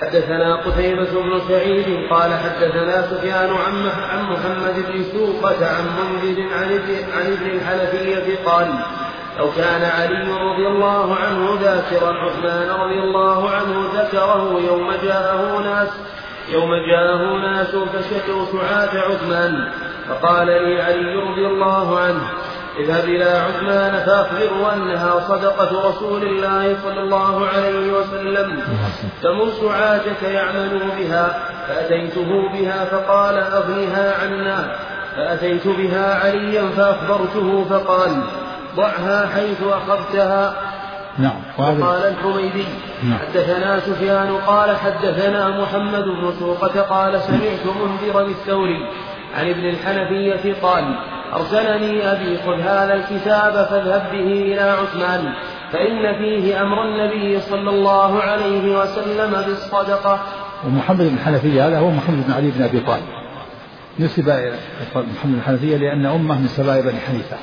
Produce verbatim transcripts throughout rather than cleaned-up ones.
حدثنا قتيبة بن سعيد قال حدثنا سفيان عن محمد بن سوقة عن منذر عن ابن الحنفية قال لو كان علي رضي الله عنه ذاكرا عثمان رضي الله عنه ذكره يوم جاءه ناس يوم جاءه ناس فشكوا سعاة عثمان فقال لي علي رضي الله عنه اذهب إلى عثمان فأخبره أنها صدقة رسول الله صلى الله عليه وسلم فمر سعاتك يعملوا بها. فأتيته بها فقال أغنها عنا. فأتيت بها عليا فأخبرته فقال ضعها حيث أخذتها. نعم. وقال الحميدي نعم. حدثنا سفيان قال حدثنا محمد بن سوقة قال سمعت منذر الثوري عن ابن الحنفية قال أرسلني أبي خذ هذا الكتاب فاذهب به إلى عثمان فإن فيه أمر النبي صلى الله عليه وسلم بالصدقة. ومحمد بن الحنفية هذا هو محمد بن علي بن أبي طالب، نسب إلى محمد بن الحنفية لأن أمه من سبايا بني حنيفة،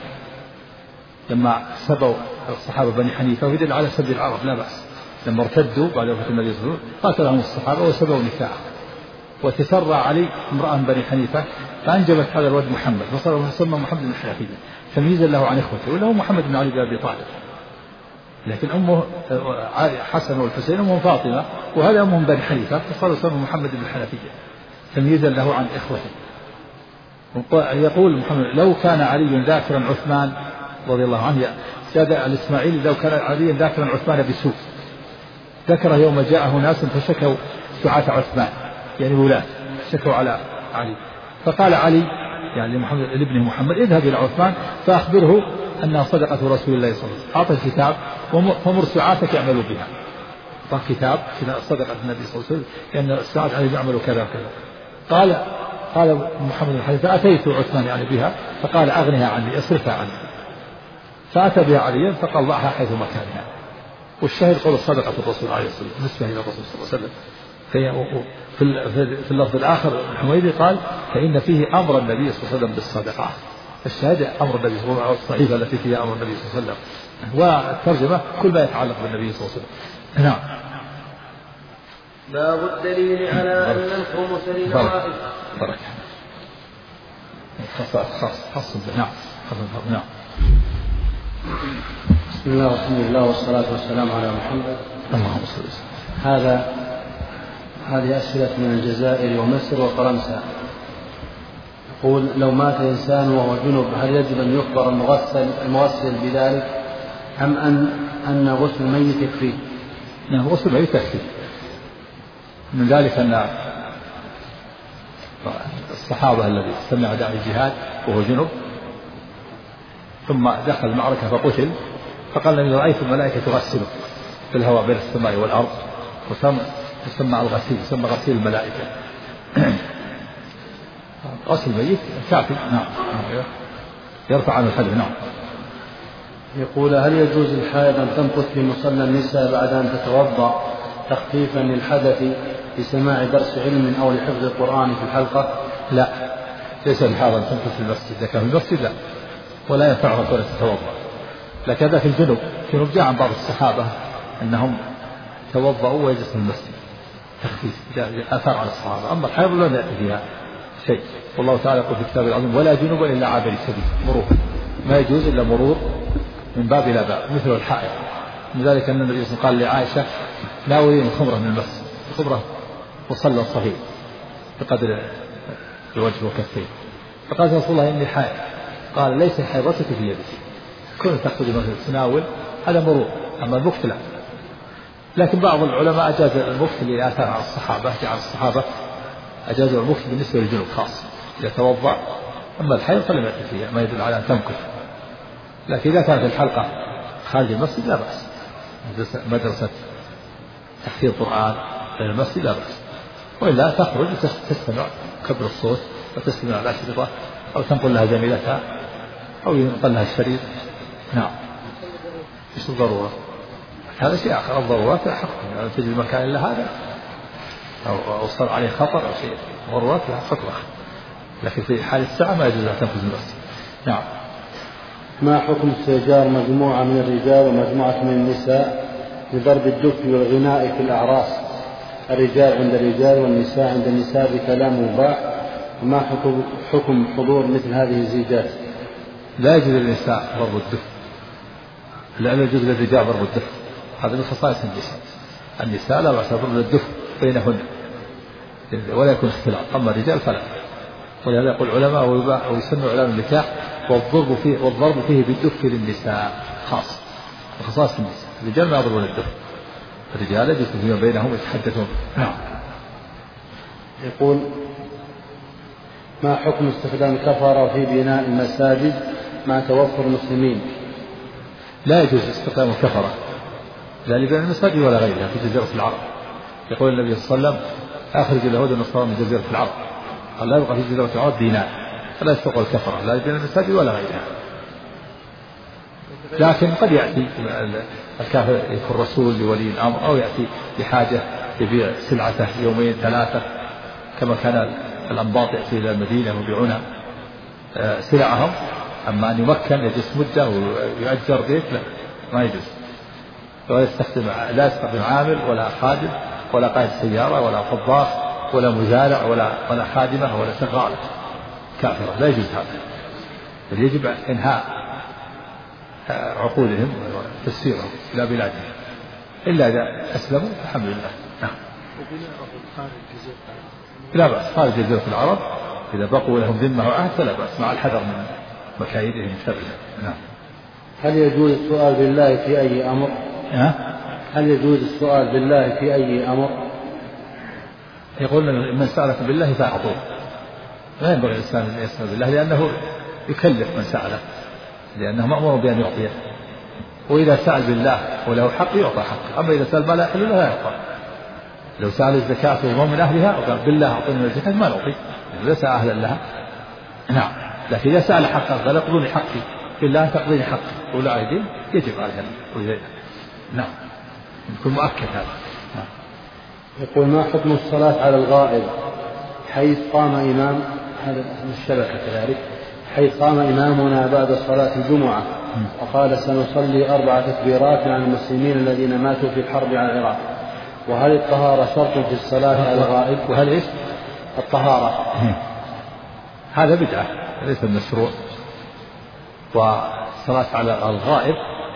لما سبوا الصحابة بني حنيفة ويدل على سب العرب لا بأس، لما ارتدوا بعد وفاة النبي صلى الله عليه وسلم قاتلهم الصحابة وسبوا نساء، وتسرى علي امرأة من بني حنيفة فأنجبت هذا الولد محمد فصار يسمى محمد بن الحنفية تمييزا له عن إخوته، وله محمد بن علي بن أبي طالب، لكن أمه حسن والحسين أمهم فاطمة وهذا أمهم بني حنيفة فصار يسمى محمد بن الحنفية تمييزا له عن إخوته. يقول محمد لو كان علي ذاكرا عثمان رضي الله عنه ساد الإسماعيلي لو كان علي ذاكرا عثمان بسوء ذكر يوم جاءه ناس فشكوا سعاة عثمان يعني ولاة شكوا على علي، فقال علي يعني محمد لابنه محمد اذهب إلى عثمان فأخبره أنها صدقة رسول الله صلى الله عليه وسلم، أعطى الكتاب فمر سعاتك يعملوا بها، أعطى كتاب صدقة النبي صلى الله عليه وسلم لأن سعاة علي يعملوا كذا وكذا. قال قال محمد بن حنيفة فأتيت عثمان يعني بها فقال أغنها عني اصرفها عني، فأتى بها عليا فقال ضعها حيث مكانها. والشاهد قول صدقة الرسول عليه الصلاة والسلام نسبة إلى الرسول صلى الله عليه وسلم. في اللفظ الآخر الحميدي قال فإن فيه أمر النبي صلى الله عليه وسلم بالصدقة، الشاهد أمر النبي صلى الله عليه وسلم الصحيفة التي فيها أمر النبي صلى الله عليه وسلم، والترجمة كل ما يتعلق بالنبي صلى الله عليه وسلم. نعم. باب الدليل على أن الخمس للوارث. بركة. خاص خاص خاص نعم نعم. بسم الله والحمد لله والصلاة والسلام على محمد. اللهم صل وسلم. هذا هذه أسئلة من الجزائر ومصر وفرنسا. يقول لو مات إنسان وهو جنب هل يجب أن يخبر المغسل المغسل بذلك أم أن أن غسل الميت يكفيه؟ نعم غسل الميت يكفيه. من ذلك أن الصحابة الذي سمع داعي الجهاد وهو جنب ثم دخل المعركة فقتل فقال إني رأيت الملائكة تغسله في الهواء بين السماء والأرض وسمى الغسيل يسمى غسيل الملائكة. غسل الميت كافي. نعم يرفع عنه الحدث. نعم. يقول هل يجوز الحائض أن تمكث في مصلى النساء بعد أن تتوضأ تخفيفا للحدث لسماع درس علم أو لحفظ القرآن في الحلقة؟ لا ليس الحائض أن تمكث في المسجد، إذا كان في المسجد لا ولا ينفعها ولا تتوضأ، لكن هذا في الجنوب. الجنوب جاء عن بعض الصحابة أنهم توضأوا ويجلسوا في المسجد تخفيف آثار على الصحابة. أما الحائض لا يأتي فيها شيء، والله تعالى يقول في كتابه العظيم ولا جنوب إلا عابر سبيل، مرور ما يجوز إلا مرور من باب إلى باب مثل الحائض. من ذلك أن النبي صلى الله عليه وسلم قال لعائشة ناولين الخمرة من المسجد، الخمرة مصلى صغير بقدر الوجه وكفيه، فقال رسول الله إني حائض، قال ليس حيضتك في يدك، كنت تأخذ مثلا تناول هذا مرور، أما المكت لا. لكن بعض العلماء أجاز المكت لآثار على الصحابة، جعل الصحابة أجازوا المكت بالنسبة للجنوب خاص يتوضأ، أما الحيض فلم يأتي فيها ما يدل على أن تمكث. لكن إذا كانت الحلقة خارج المسجد لا بأس، مدرسة تحفيظ قرآن بين المسجد لا بأس، وإلا تخرج تستمع كبر الصوت وتستمع الأشرطة أو تنقل لها زميلتها أو ينقل لها الشريط. نعم. إيش الضرورة؟ هذا شيء آخر، الضرورات لا حكم، يعني تجد مكان إلا هذا أو صار عليه خطر أو شيء، ضرورات لها حكم آخر، لكن في حال الساعة ما يجوز أن تنفذ المسجد. نعم. ما حكم استئجار مجموعة من الرجال ومجموعة من النساء لضرب الدف والغناء في الأعراس الرجال عند الرجال والنساء عند النساء بكلام مباح، وما حكم, حكم حضور مثل هذه الزيجات؟ لا يجوز للنساء ضرب الدف، لا يجوز للرجال ضرب الدف، هذا من خصائص النساء. النساء لا بأس ضرب الدف بينهن ولا يكون اختلاط، أما الرجال فلا. ولهذا يقول العلماء أو يسن علماء النكاح والضرب فيه والضرب فيه بالدف للنساء خاص، وخصائص النساء. الرجال ما يضربون الدف، الرجال يجلس فيما بينهم يتحدثون. نعم. يقول ما حكم استخدام الكفرة في بناء المساجد مع توفر المسلمين؟ لا يجوز استخدام الكفرة لا لبناء المساجد ولا غيرها في جزيرة العرب. يقول النبي صلى الله عليه وسلم أخرج اليهود والنصارى من جزيرة العرب، قال لا يبقى في جزيرة العرب دينار، فلا يستقبل الكفرة لا لبناء المساجد ولا غيرها. لكن قد يأتي الكافر يكون رسول لولي الأمر، أو يأتي بحاجة يبيع سلعته يومين ثلاثة، كما كان الأنباط يأتي إلى المدينة ويبيعون سلعهم. أما أن يمكن يجلس مدة ويؤجر بيت لا، ما يجوز. ولا يستخدم لا يستخدم عامل ولا خادم ولا قائد سيارة ولا طباخ ولا مزارع ولا ولا خادمة ولا شغالة كافرة، لا يجوز هذا. بل يجب إنهاء عقودهم وتسيرهم إلى بلادهم، إلا إذا أسلموا الحمد لله. نعم. لا بأس خارج جزيرة العرب إذا بقوا لهم ذمة وعهد فلا بأس، مع الحذر من مكايدهم الشريرة. نعم. هل يجوز السؤال بالله في أي أمر؟ أه؟ هل يجوز السؤال بالله في أي أمر؟ يقول من سألك بالله فأعطوه، لا ينبغي الإنسان أن يسأل بالله لأنه يكلف من سأله، لأنه مأمور بأن يعطيه. وإذا سأل بالله وله حق يعطى حق، أما إذا سأل ما لا يحل له لا يعطى. لو سأل الزكاة وهو من أهلها وقال بالله أعطيني من الزكاة ما نعطي، ليس أهلا لها. نعم. لكن إذا سأل حقا قال اقضوني حقي بالله تقضيني حقي ولا عيدين يجب عليها. نعم. يكون مؤكد هذا. نعم. يقول ما حكم الصلاة على الغائب حيث قام إمام، هذا الشبكة كذلك، حيث قام إمامنا بعد صلاة الجمعة وقال سنصلي أربع تكبيرات عن المسلمين الذين ماتوا في الحرب على العراق، وهل الطهارة شرط في الصلاة على الغائب؟ وهل إيش؟ الطهارة. هذا بدعة ليس المشروع. والصلاة على الغائب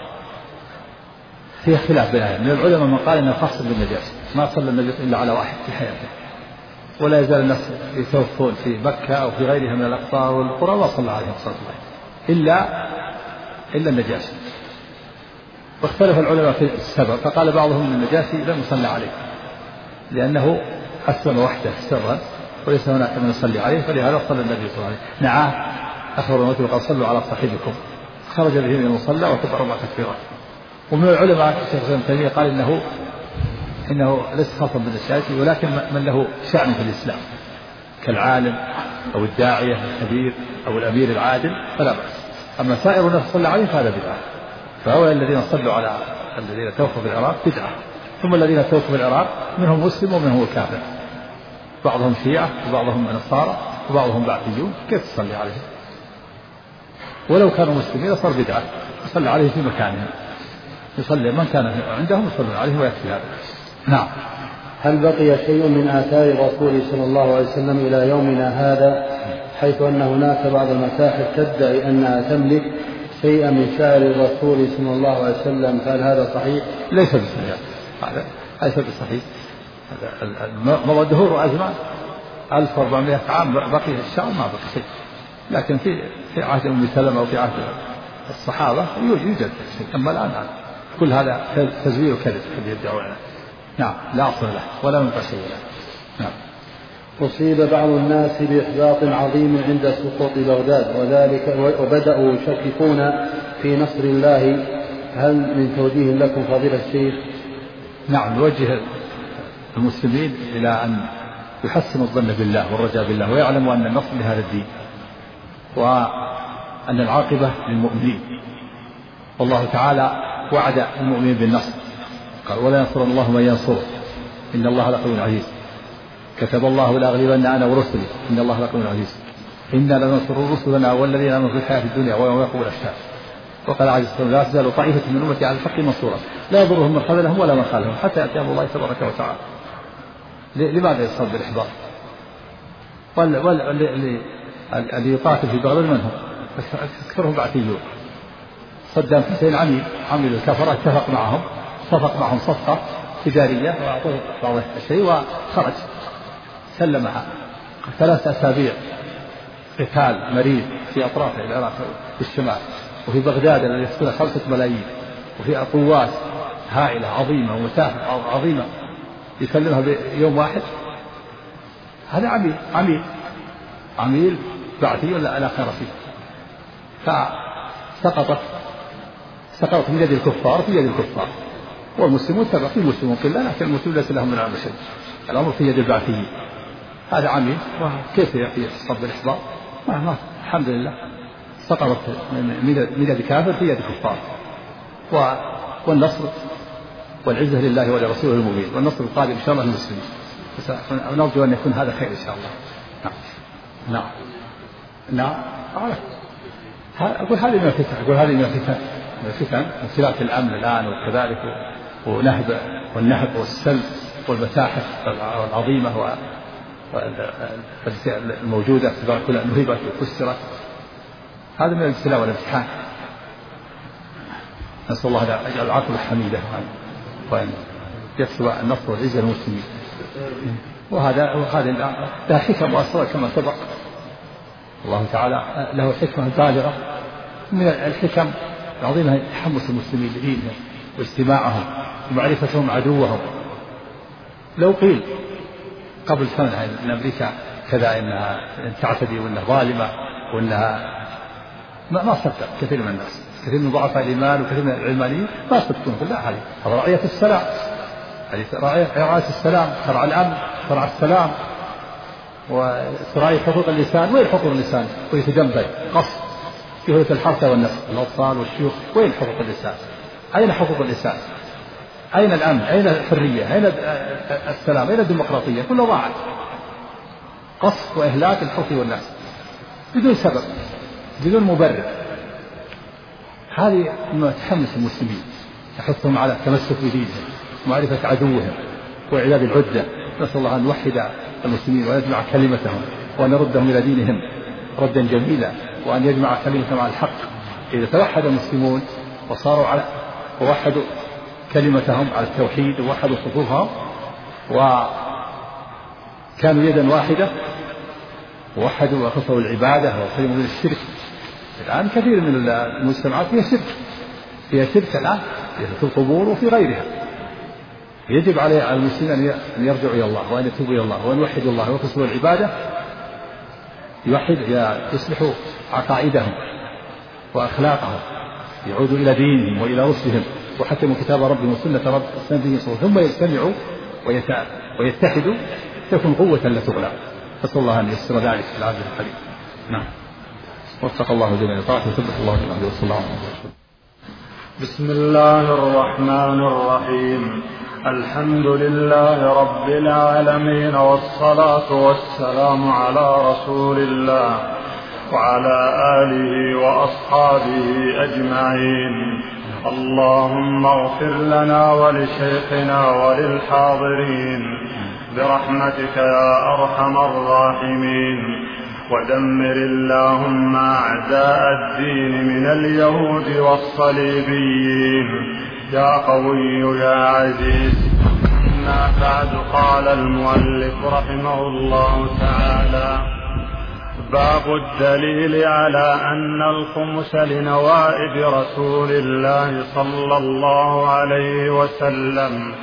فيها خلاف بين من العلماء من قال إنه خاص بالنجاسة، ما صلى النبي إلا على واحد في حياته، ولا يزال الناس يتوفون في مكة أو في غيرها من الأقطار والقرى ما صلى عليهم صلى الله عليه وسلم إلا إلا النجاسة. واختلف العلماء في السبب، فقال بعضهم ان النجاشي لم يصلى عليه لأنه أسلم وحده سرا وليس هناك من يصلي عليه، فلهذا صلى النبي صلى الله عليه وسلم. نعاه أخبر الموت وقال صلوا على صاحبكم، خرج به من المصلى وكبر أربع تكبيرات. ومن العلماء الشيخ ابن تيمية قال إنه إنه ليس خاصا بالنجاشي، ولكن من له شأن في الإسلام كالعالم أو الداعية الكبير أو الأمير العادل فلا بأس. أما سائر الناس صلى عليه فهذا بدعة. فهؤلاء الذين صلوا على الذين توفوا في العراق بدعة، ثم الذين توفوا في العراق منهم مسلم ومنهم كافر، بعضهم شيعة وبعضهم نصارى وبعضهم بعثيون، كيف تصلي عليهم؟ ولو كانوا مسلمين صار بدعة، يصلي عليه في مكانهم، يصلي من كان عندهم يصلون عليه ويكفي هذا. نعم. هل بقي شيء من آثار الرسول صلى الله عليه وسلم إلى يومنا هذا، حيث أن هناك بعض المتاحف تدعي أنها تملك شيئا من شعر الرسول صلى الله عليه وسلم، هل هذا صحيح؟ ليس بصحيح، هذا ليس بصحيح. مضى دهور وأزمان ألف وأربعمائة عام بقي الشعر ما بقي شيء، لكن في في عهد أم سلمة وفي عهد الصحابة يوجد شيء، أما الآن كل هذا تزوير وكذب الذي يدعون. نعم. لا أصل له ولا منفع شيء له. نعم. أصيب بعض الناس بإحباط عظيم عند سقوط بغداد وذلك وبدأوا يشككون في نصر الله، هل من توجيه لكم فضيلة الشيخ؟ نعم. نوجه المسلمين إلى أن يحسنوا الظن بالله والرجاء بالله، ويعلموا أن النصر لهذا الدين وأن العاقبة للمؤمنين، والله تعالى وعد المؤمنين بالنصر، قال ولا ينصر الله من ينصره إن الله لقوي عزيز، كتب الله لأغلبن أنا ورسلي إن الله لقوي عزيز، إنا لننصر رسلنا والذين آمنوا في الحياة الدنيا ويوم يقوم الأشهاد. وقال عز وجل لا تزال طائفة من أمتي على الحق منصورة لا يضرهم من خذلهم ولا من خالفهم حتى يأتي أمر الله تبارك وتعالى. لماذا يصاب بالإحباط؟ واللي يقاتل في بغداد من هم؟ أكثرهم بعثيون. صدام حسين عميل عميل الكفرة اتفق معهم اتفق معهم صفقة تجارية وأعطوه بعض الشيء وخرج سلمها. ثلاث أسابيع قتال مريض في أطراف العراق في الشمال، وفي بغداد الذي يسكنها خمسة ملايين، وفي قوات هائلة عظيمة ومسافة عظيمة يسلمها بيوم واحد. هذا عميل عميل عميل بعثي ولا لا خير فيه. فسقطت سقطت من يد الكفار في يد الكفار، والمسلمون تبع في المسلمون قلة، لكن المسلمون ليس لهم من الأمر شيء، الأمر في يد البعثيين. هذا عميل وكيف يصاب بالإحباط؟ ما ما الحمد لله سقطت من يد كافر في يد كفار، والنصر والعزة لله ولرسوله المبين، والنصر القادم إن شاء الله للمسلمين. ونرجو أن يكون هذا خير إن شاء الله. نعم نعم نعم أقول هذه من الفتن أقول هذه من الفتن من الفتن انسلاك الأمن الآن، وكذلك ونهب والنهب والسلب والمتاحف العظيمة والموجودة كلها نهبت وكسرت. هذا من الابتلاء والامتحان. نسأل الله أن يجعل العاقبة حميدة وأن يكسب النصر والعزة للمسلمين. وهذا وهذا له حكم وأسرار كما سبق. الله تعالى له حكمة بالغة. من الحكم العظيمة تحمس المسلمين لدينهم واجتماعهم ومعرفتهم عدوهم. لو قيل قبل سنة أن أمريكا كذا إنها تعتدي وإنها ظالمة وإنها ما ما صدق كثير من الناس، كثير من ضعفاء الإيمان وكثير من العلمانيين ما يصدقون. لا، هذه رعاية السلام، هذه رعاية السلام، شرع الأمن، شرع السلام، وسراية حقوق اللسان. وين حقوق اللسان؟ ويتجنب قصد يهلك الحرث والنسل، الأطفال والشيوخ. وين حقوق اللسان؟ أين حقوق اللسان؟ أين الأمن؟ أين الحرية؟ أين السلام؟ أين الديمقراطية؟ كلها ضاعت. قصد وإهلاك الحرث والنسل بدون سبب، بدون مبرر. هذه ما تحمس المسلمين، تحثهم على التمسك بدينهم ومعرفة عدوهم وإعداد العدة. نسأل الله أن نوحد المسلمين ويجمع كلمتهم وأن نردهم إلى دينهم ردا جميلا، وأن يجمع كلمتهم على الحق. إذا توحد المسلمون وصاروا على ووحدوا كلمتهم على التوحيد ووحدوا صفوفهم وكانوا يدا واحدة ووحدوا وخصوا العبادة وسلموا من الشرك. الآن كثير من المجتمعات فيها شرك، فيها شرك الآن في القبور وفي غيرها. يجب على المسلمين أن يرجعوا إلى الله وأن يتوبوا إلى الله وأن يوحدوا الله ويخلصوا العبادة، يوحد يصلحوا عقائدهم وأخلاقهم، يعودوا إلى دينهم وإلى رشدهم وحكموا كتاب ربهم وسنة رب سنته صلى ثم يجتمعوا ويتحدوا تكون قوة لا تغلب. نسأل الله أن ييسر ذلك في العبد القريب. نعم. وفق الله جميع طاعته وثبت الله جميع وصلى الله عليه وسلم. بسم الله الرحمن الرحيم. الحمد لله رب العالمين، والصلاة والسلام على رسول الله وعلى آله وأصحابه أجمعين. اللهم اغفر لنا ولشيخنا وللحاضرين برحمتك يا أرحم الراحمين، ودمر اللهم أعداء الدين من اليهود والصليبيين يا قوي يا عزيز. أما بعد، قال المؤلف رحمه الله تعالى: باب الدليل على أن الخمس لنوائب رسول الله صلى الله عليه وسلم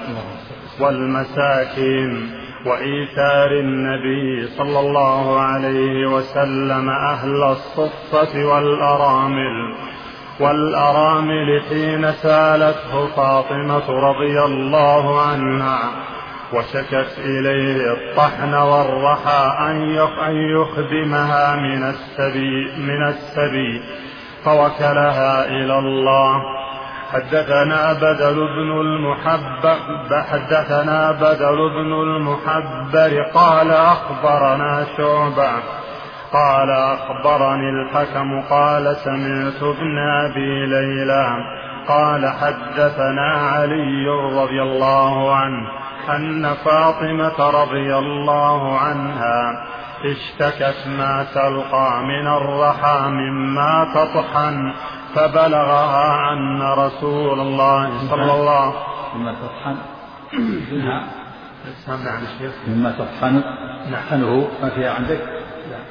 والمساكين، وإيثار النبي صلى الله عليه وسلم أهل الصفة والأرامل والأرامل حين سالته فاطمة رضي الله عنها وشكت إليه الطحن والرحى أن يخدمها من السبي, من السبي فوكلها إلى الله. حدثنا بدل بن المحبر حدثنا بدل بن المحبر قال أخبرنا شعبة قال أخبرني الحكم قال سمعت ابن أبي ليلى قال حدثنا علي رضي الله عنه أن فاطمة رضي الله عنها اشتكت ما تلقى من الرحى مما تطحن فبلغها أن رسول الله صلى الله عليه وسلم مما تطحن منها نعم شيخ مما تطحن نحنه ما فيها عندك لا.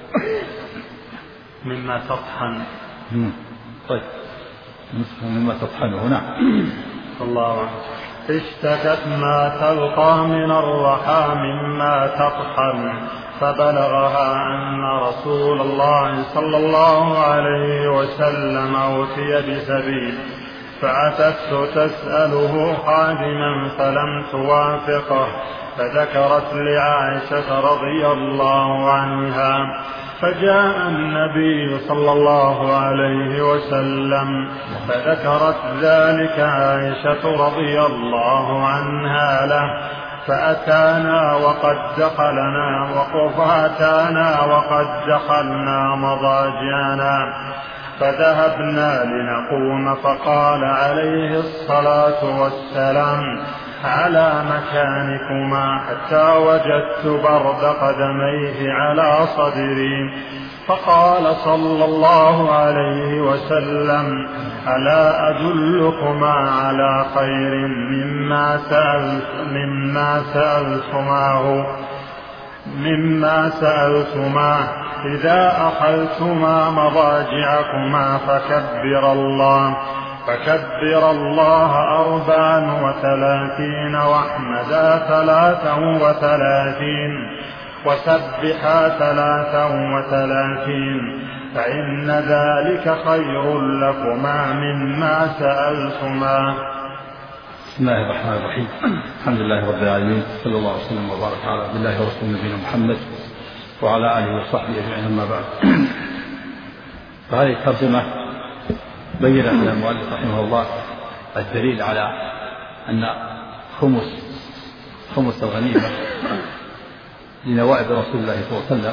مما تطحن طيب مما تطحنه نعم الله أعلم. اشتكت ما تلقى من الرحى مما تطحن فبلغها أن رسول الله صلى الله عليه وسلم أوتي بسبيل فأتته تسأله خادما فلم توافقه فذكرت لعائشة رضي الله عنها فجاء النبي صلى الله عليه وسلم فذكرت ذلك عائشة رضي الله عنها له فأتانا وقد دخلنا وقفاتانا وقد دخلنا مضاجعنا فذهبنا لنقوم فقال عليه الصلاة والسلام على مكانكما حتى وجدت برد قدميه على صدري فقال صلى الله عليه وسلم ألا أدلكما على خير مما سألت مما سألتماه مما سألتماه إذا أخذتما مضاجعكما فكبر الله فكبر الله أربعا وثلاثين واحمدا ثلاثا وثلاثين وسبحا ثلاثا وثلاثين فإن ذلك خير لكما مما سألتما. بسم الله الرحمن الرحيم. الحمد لله رب العالمين، صلى الله وسلم وبارك على عبد الله ورسوله نبينا محمد وعلى آله وصحبه أجمعين، أما بعد. فهذه الترجمة بين لنا المؤلف رحمه الله الدليل على أن خمس خمس الغنيمة لنوائب رسول الله صلى الله عليه وسلم،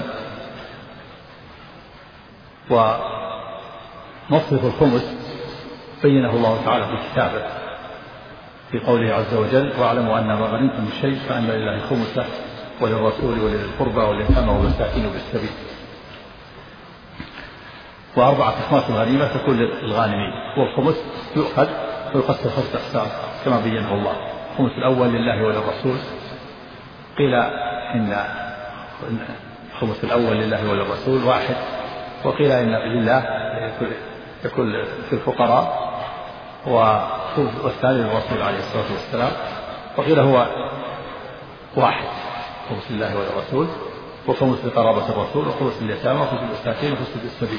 ومصرف الخمس بينه الله تعالى في كتابه في قوله عز وجل: واعلموا أن ما غنمتم من شيء فأن لله خمسه وللرسول ولذي القربى واليتامى والمساكين وبالسبيل. وأربعة أخماس الغنيمة تكون للغانمين، والخمس يؤخذ ويقسم خمسة أقسام كما بينه الله. الخمس الأول لله وللرسول، قيل إن الخمس الأول لله وللرسول واحد، وقيل إن لله يكون في الفقراء، والثاني للرسول عليه الصلاة والسلام، وقيل هو واحد، خمس لله وللرسول، وخمس لقرابة الرسول، وخمس لليتامى، وخمس للمساكين، وخمس للسبيل.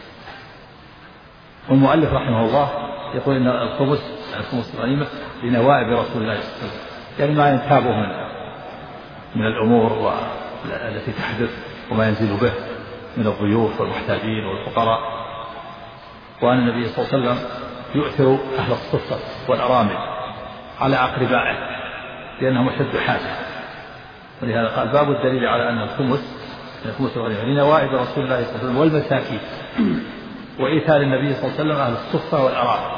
والمؤلف رحمه الله يقول إن الخمس الخمس الغنيمة لنوائب رسول الله صلى الله عليه وسلم، يعني ما ينتابه من من الأمور التي تحدث وما ينزل به من الضيوف والمحتاجين والفقراء. وأن النبي صلى الله عليه وسلم يؤثر أهل الصفة والأرامل على أقربائه لأنهم أشد حاجة، ولهذا قال: باب الدليل على أن الخمس الخمس الغنيمة لنوائب رسول الله صلى الله عليه وسلم والمساكين، وإيثار النبي صلى الله عليه وسلم أهل الصفة والأرامل،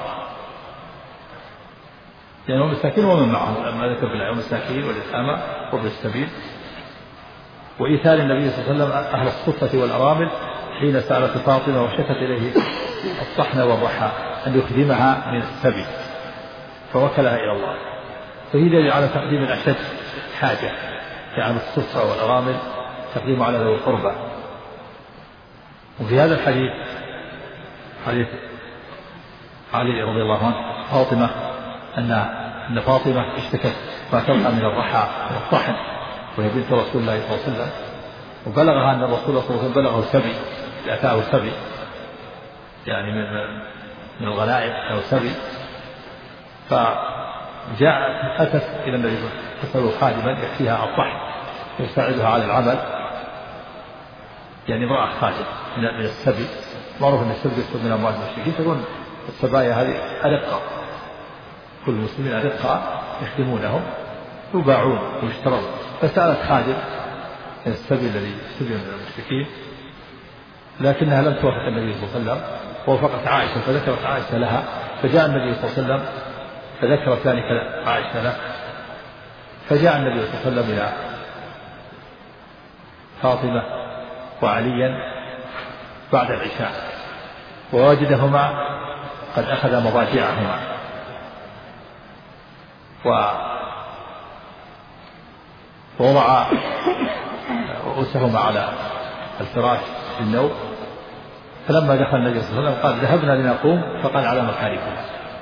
يعني هم مساكين ومن معهم لما ذكر بالله المساكين واليتامى وابن السبيل. وإيثار النبي صلى الله عليه وسلم أهل الصفة والأرامل حين سألت فاطمة وشكت إليه الطحن والرحى أن يخدمها من السبي فوكلها إلى الله، فهي دليل على تقديم الأشد حاجة، يعني الصفة والأرامل تقديم على ذوي القربى. وفي هذا الحديث حديث علي رضي الله عنه فاطمة أن أن فاطمة اشتكت ما تلقى من الرحى والطحن، وهي بنت رسول الله صلى الله عليه وسلم، وبلغها أن الرسول صلى الله عليه وسلم بلغه سبي، أتاه سبي يعني من من الغنائم أو سبي، فجاءت أتت إلى النبي صلى الله عليه وسلم تسأل خادما يكفيها الطحن ويساعدها على العمل، يعني امرأة خادم من السبي. معروف أن السبي يكون من أموال المشركين، تكون السبايا هذه أرقة، كل المسلمين أرقة يخدمونهم يباعون ويشترون، فسألت خادم من السبي الذي سبي من المشركين، لكنها لم توافق النبي صلى الله عليه وسلم، ووافقت عائشة، فذكرت عائشة لها فجاء النبي صلى الله عليه وسلم فذكرت ذلك عائشة له، فجاء النبي صلى الله عليه وسلم إلى فاطمة وعليا بعد العشاء ووجدهما قد أخذ مضاجعهما ووضع رؤوسهما على الفراش في النوم. فلما دخل النبي صلى الله عليه وسلم قال ذهبنا لنقوم، فقال على مكانكم.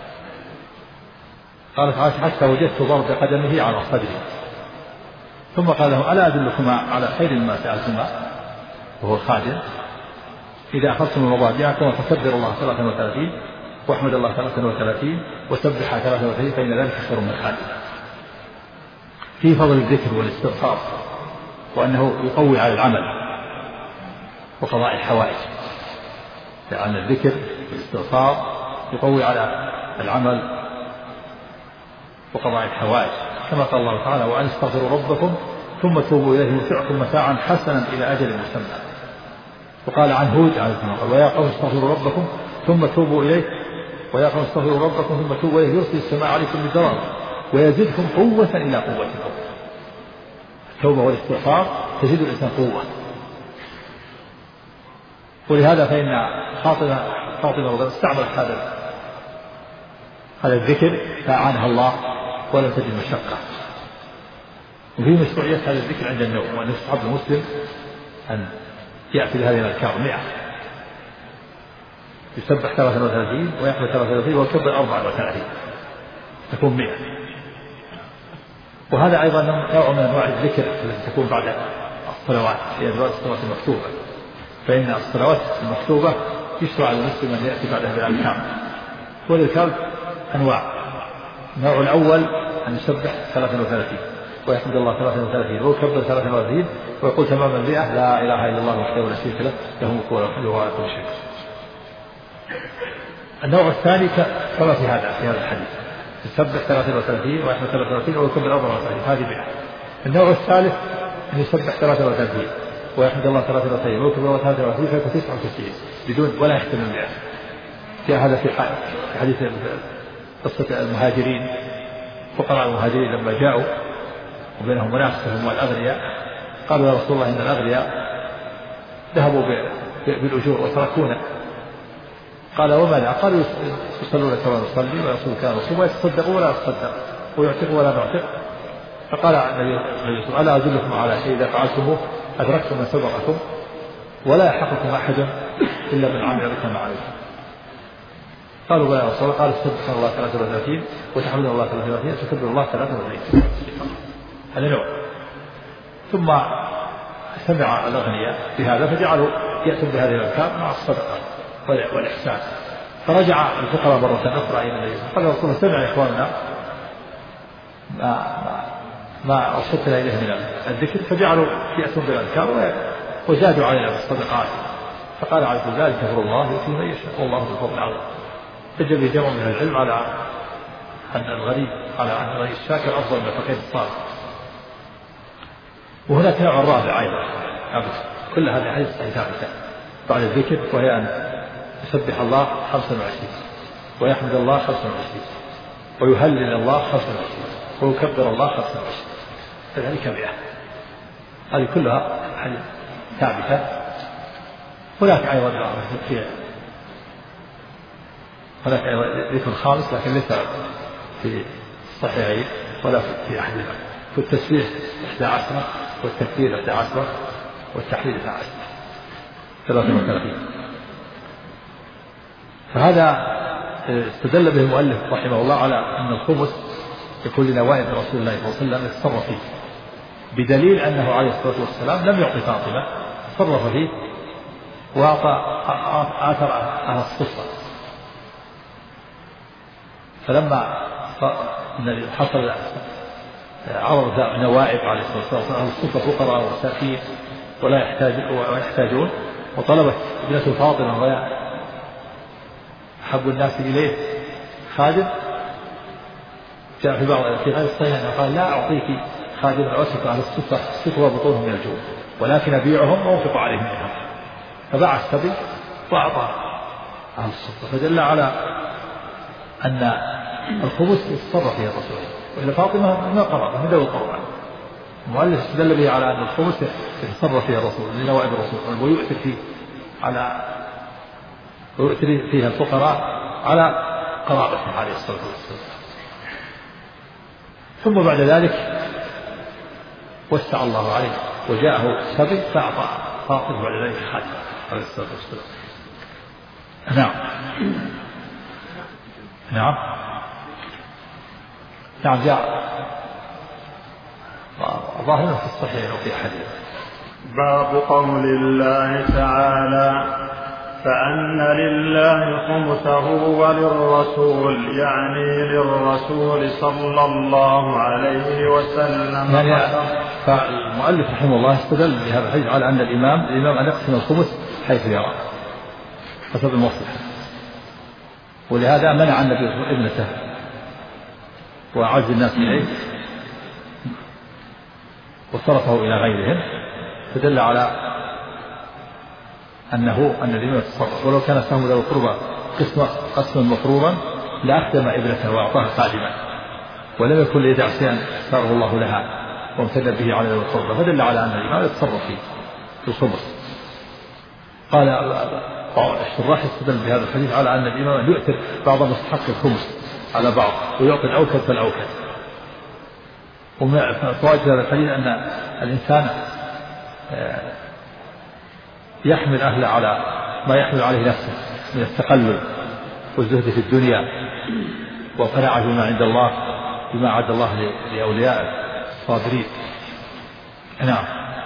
قالت عائشة حتى وجدت ضرب قدمه على صدري، ثم قال له ألا أدلكما على خير ما سألتما، وهو الخادم، إذا أخذتم المضاجعكم فكبروا الله ثلاثا وثلاثين واحمد الله ثلاثا وثلاثين وسبح ثلاثا وثلاثين فإن ذلك خير من الخادم. في فضل الذكر والاستغفار، وأنه يقوي على العمل وقضاء الحوائج، لأن الذكر والاستغفار يقوي على العمل وقضاء الحوائج، كما قال الله تعالى وأن استغفروا ربكم ثم توبوا إليه يمتعكم متاعا حسنا إلى أجل مسمى. وقال عن هود عليه السلام ويا قوم استغفروا ربكم ثم توبوا إليه ويا قوم استغفروا ربكم ثم توبوا إليه يرسل السماء عليكم مدرارا ويزدكم قوة إلى قوتكم. التوبة والاستغفار تزيد الإنسان قوة. ولهذا فإن فاطمة فاطمة رضي الله استعملت هذا هذا الذكر فأعانها الله ولم تجد مشقة. وفي مشروعية هذا الذكر عند النوم، وأن يستحب المسلم أن يأتي بهذه الأذكار مئة، يسبح ثلاثة وثلاثين ويحمد ثلاثة وثلاثين ويكبر أربعة وثلاثين تكون مئة. وهذا أيضا نوع من أنواع الذكر التي تكون بعد الصلوات، هي الصلوات المكتوبة، فإن الصلوات المكتوبة يشرع للمسلم أن يأتي بعدها بالأذكار. والأذكار أنواع، النوع الأول أن يسبح ثلاثة وثلاثين ويحمد الله ثلاثة وثلاثين ويكبر ثلاثة وثلاثين ويقول تمام المئة لا إله إلا الله وحده لا شريك له له الملك وله الحمد وهو على كل شيء. النوع الثاني كما في هذا في هذا الحديث يسبح ثلاثة وثلاثين ويحمد ثلاثة وثلاثين ويكبر أربعة وثلاثين، هذه مئة. النوع الثالث أن يسبح ثلاثة وثلاثين ويحمد الله ثلاثة وثلاثين ويكبر ثلاثة وثلاثين فيكون تسعة وتسعين بدون ولا يحتمل المئة. جاء هذا في حديث قصة المهاجرين، فقراء المهاجرين لما جاءوا وبينهم منافسهم والأغنياء قالوا يا رسول الله إن الأغنياء ذهبوا بالأجور وتركونا. قال وماذا؟ قالوا يصلون كما نصلي ويصومون كما نصوم ويتصدقون ولا نتصدق ويعتقوا ولا نعتق. فقال النبي صلى الله عليه وسلم ألا أدلكم على شيء إذا فعلتموه أدركتم من سبقكم ولا يحقكم أحد إلا من عمل كما عليكم. قالوا بلى يا رسول الله. قال سبحان الله ثلاثة وثلاثين وتحمد الله ثلاثة وثلاثين وتكبر الله ثلاثة وثلاثين. هذا نوع. ثم سمع الأغنياء بهذا فجعلوا يأتون بهذه الأذكار مع الصدقة والإحسان. فرجع الفقراء مرة أخرى إلى النبي قال رسول الله سمع إخواننا ما ما أرشدنا إليه من الذكر فجعلوا يأتون بالأذكار وزادوا علينا بالصدقات. فقال عليه ذلك كفر الله يؤتي من يشاء والله ذو الفضل العظيم. تجري جمع من العلم على أن الغريب على أن الغريب الشاكر أفضل من الفقير الصالح. وهناك نوع رابع أيضا كل هذه الحديث ثابتة بعد الذكر، وهي أن يسبح الله خمسا وعشرين ويحمد الله خمسا وعشرين ويهلل الله خمسا وعشرين ويكبر الله خمسا وعشرين فذلك مئة. هذه كلها حديث ثابتة. هناك أيضا في هناك أيضا ذكر خامس لكن ليس في الصحيحين ولا في أحدهما، في التسبيح إحدى عشرة والتكبير إحدى عشرة والتحليل إحدى عشرة ثلاثة وثلاثين. فهذا استدل به المؤلف رحمه الله على أن الخمس يكون لنوائب رسول الله صلى الله عليه وسلم يتصرف فيه، بدليل أنه عليه الصلاة والسلام لم يعطي فاطمة، تصرف فيه وأعطى آثر أهل الصفة. فلما حصل عرض نوائب عليه الصلاة والسلام أهل الصفة فقراء ومساكين ولا يحتاج ويحتاجون، وطلبت ابنته فاطمة وهي أحب الناس إليه خادم، جاء في بعض في غير الصحيح أنه قال لا أعطيك خادم أوسط أهل الصفة الصفة وبطونهم من الجوع ولكن أبيعهم وأنفق عليهم منهم. فباع السبي وأعطى أهل الصفة، فدل على أن الخمس يتصرف فيها الرسول، وإلى فاطمة ما قرأ من ذوي القربى. المؤلف استدل به على أن الخمس يتصرف فيها الرسول لنوائب الرسول، ويؤثر فيه على ويؤثر فيها الفقراء على قرابته عليه الصلاة والسلام. ثم بعد ذلك وسع الله عليه وجاءه سبي فأعطى فاطمة بعد ذلك خاتم عليه الصلاة والسلام. نعم نعم نعم جاء ظاهرا في الصحيح وفي حديث. باب قول الله تعالى فأن لله خمسه وللرسول، يعني للرسول صلى الله عليه وسلم. يعني فالمؤلف رحمه الله استدل بهذا الحديث على أن الإمام الإمام أن يقسم الخمس حيث يرى حسب المصلحة، ولهذا منع النبي ابنته وأعز الناس إليه وصرفه إلى غيرهم، فدل على أنه أن الإمام يتصرف. ولو كان سهم ذوي القربى قسم قسما مفروضا لأخدم ابنته وأعطاها خادما، ولم يكن ليدع شيئا ساره الله لها وامتد به على ذوي القربى، فدل على أن الإمام يتصرف فيه في الخمس. قال الشراح استدل بهذا الحديث على أن الإمام يؤثر بعض مستحق الخمس على بعض ويعطي الأوكد فالأوكد. ومن فوائد هذا الحديث أن الإنسان يحمل أهله على ما يحمل عليه نفسه من التقلل والزهد في الدنيا والقناعة بما عند الله بما أعد الله لأوليائه الصابرين. نعم.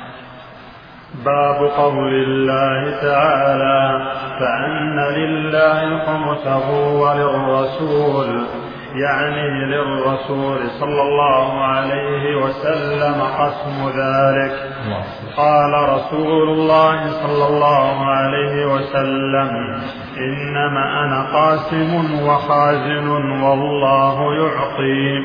باب قول الله تعالى فأن لله خمسه وللرسول، يعني للرسول صلى الله عليه وسلم قسم ذلك. قال رسول الله صلى الله عليه وسلم إنما أنا قاسم وخازن والله يعطي.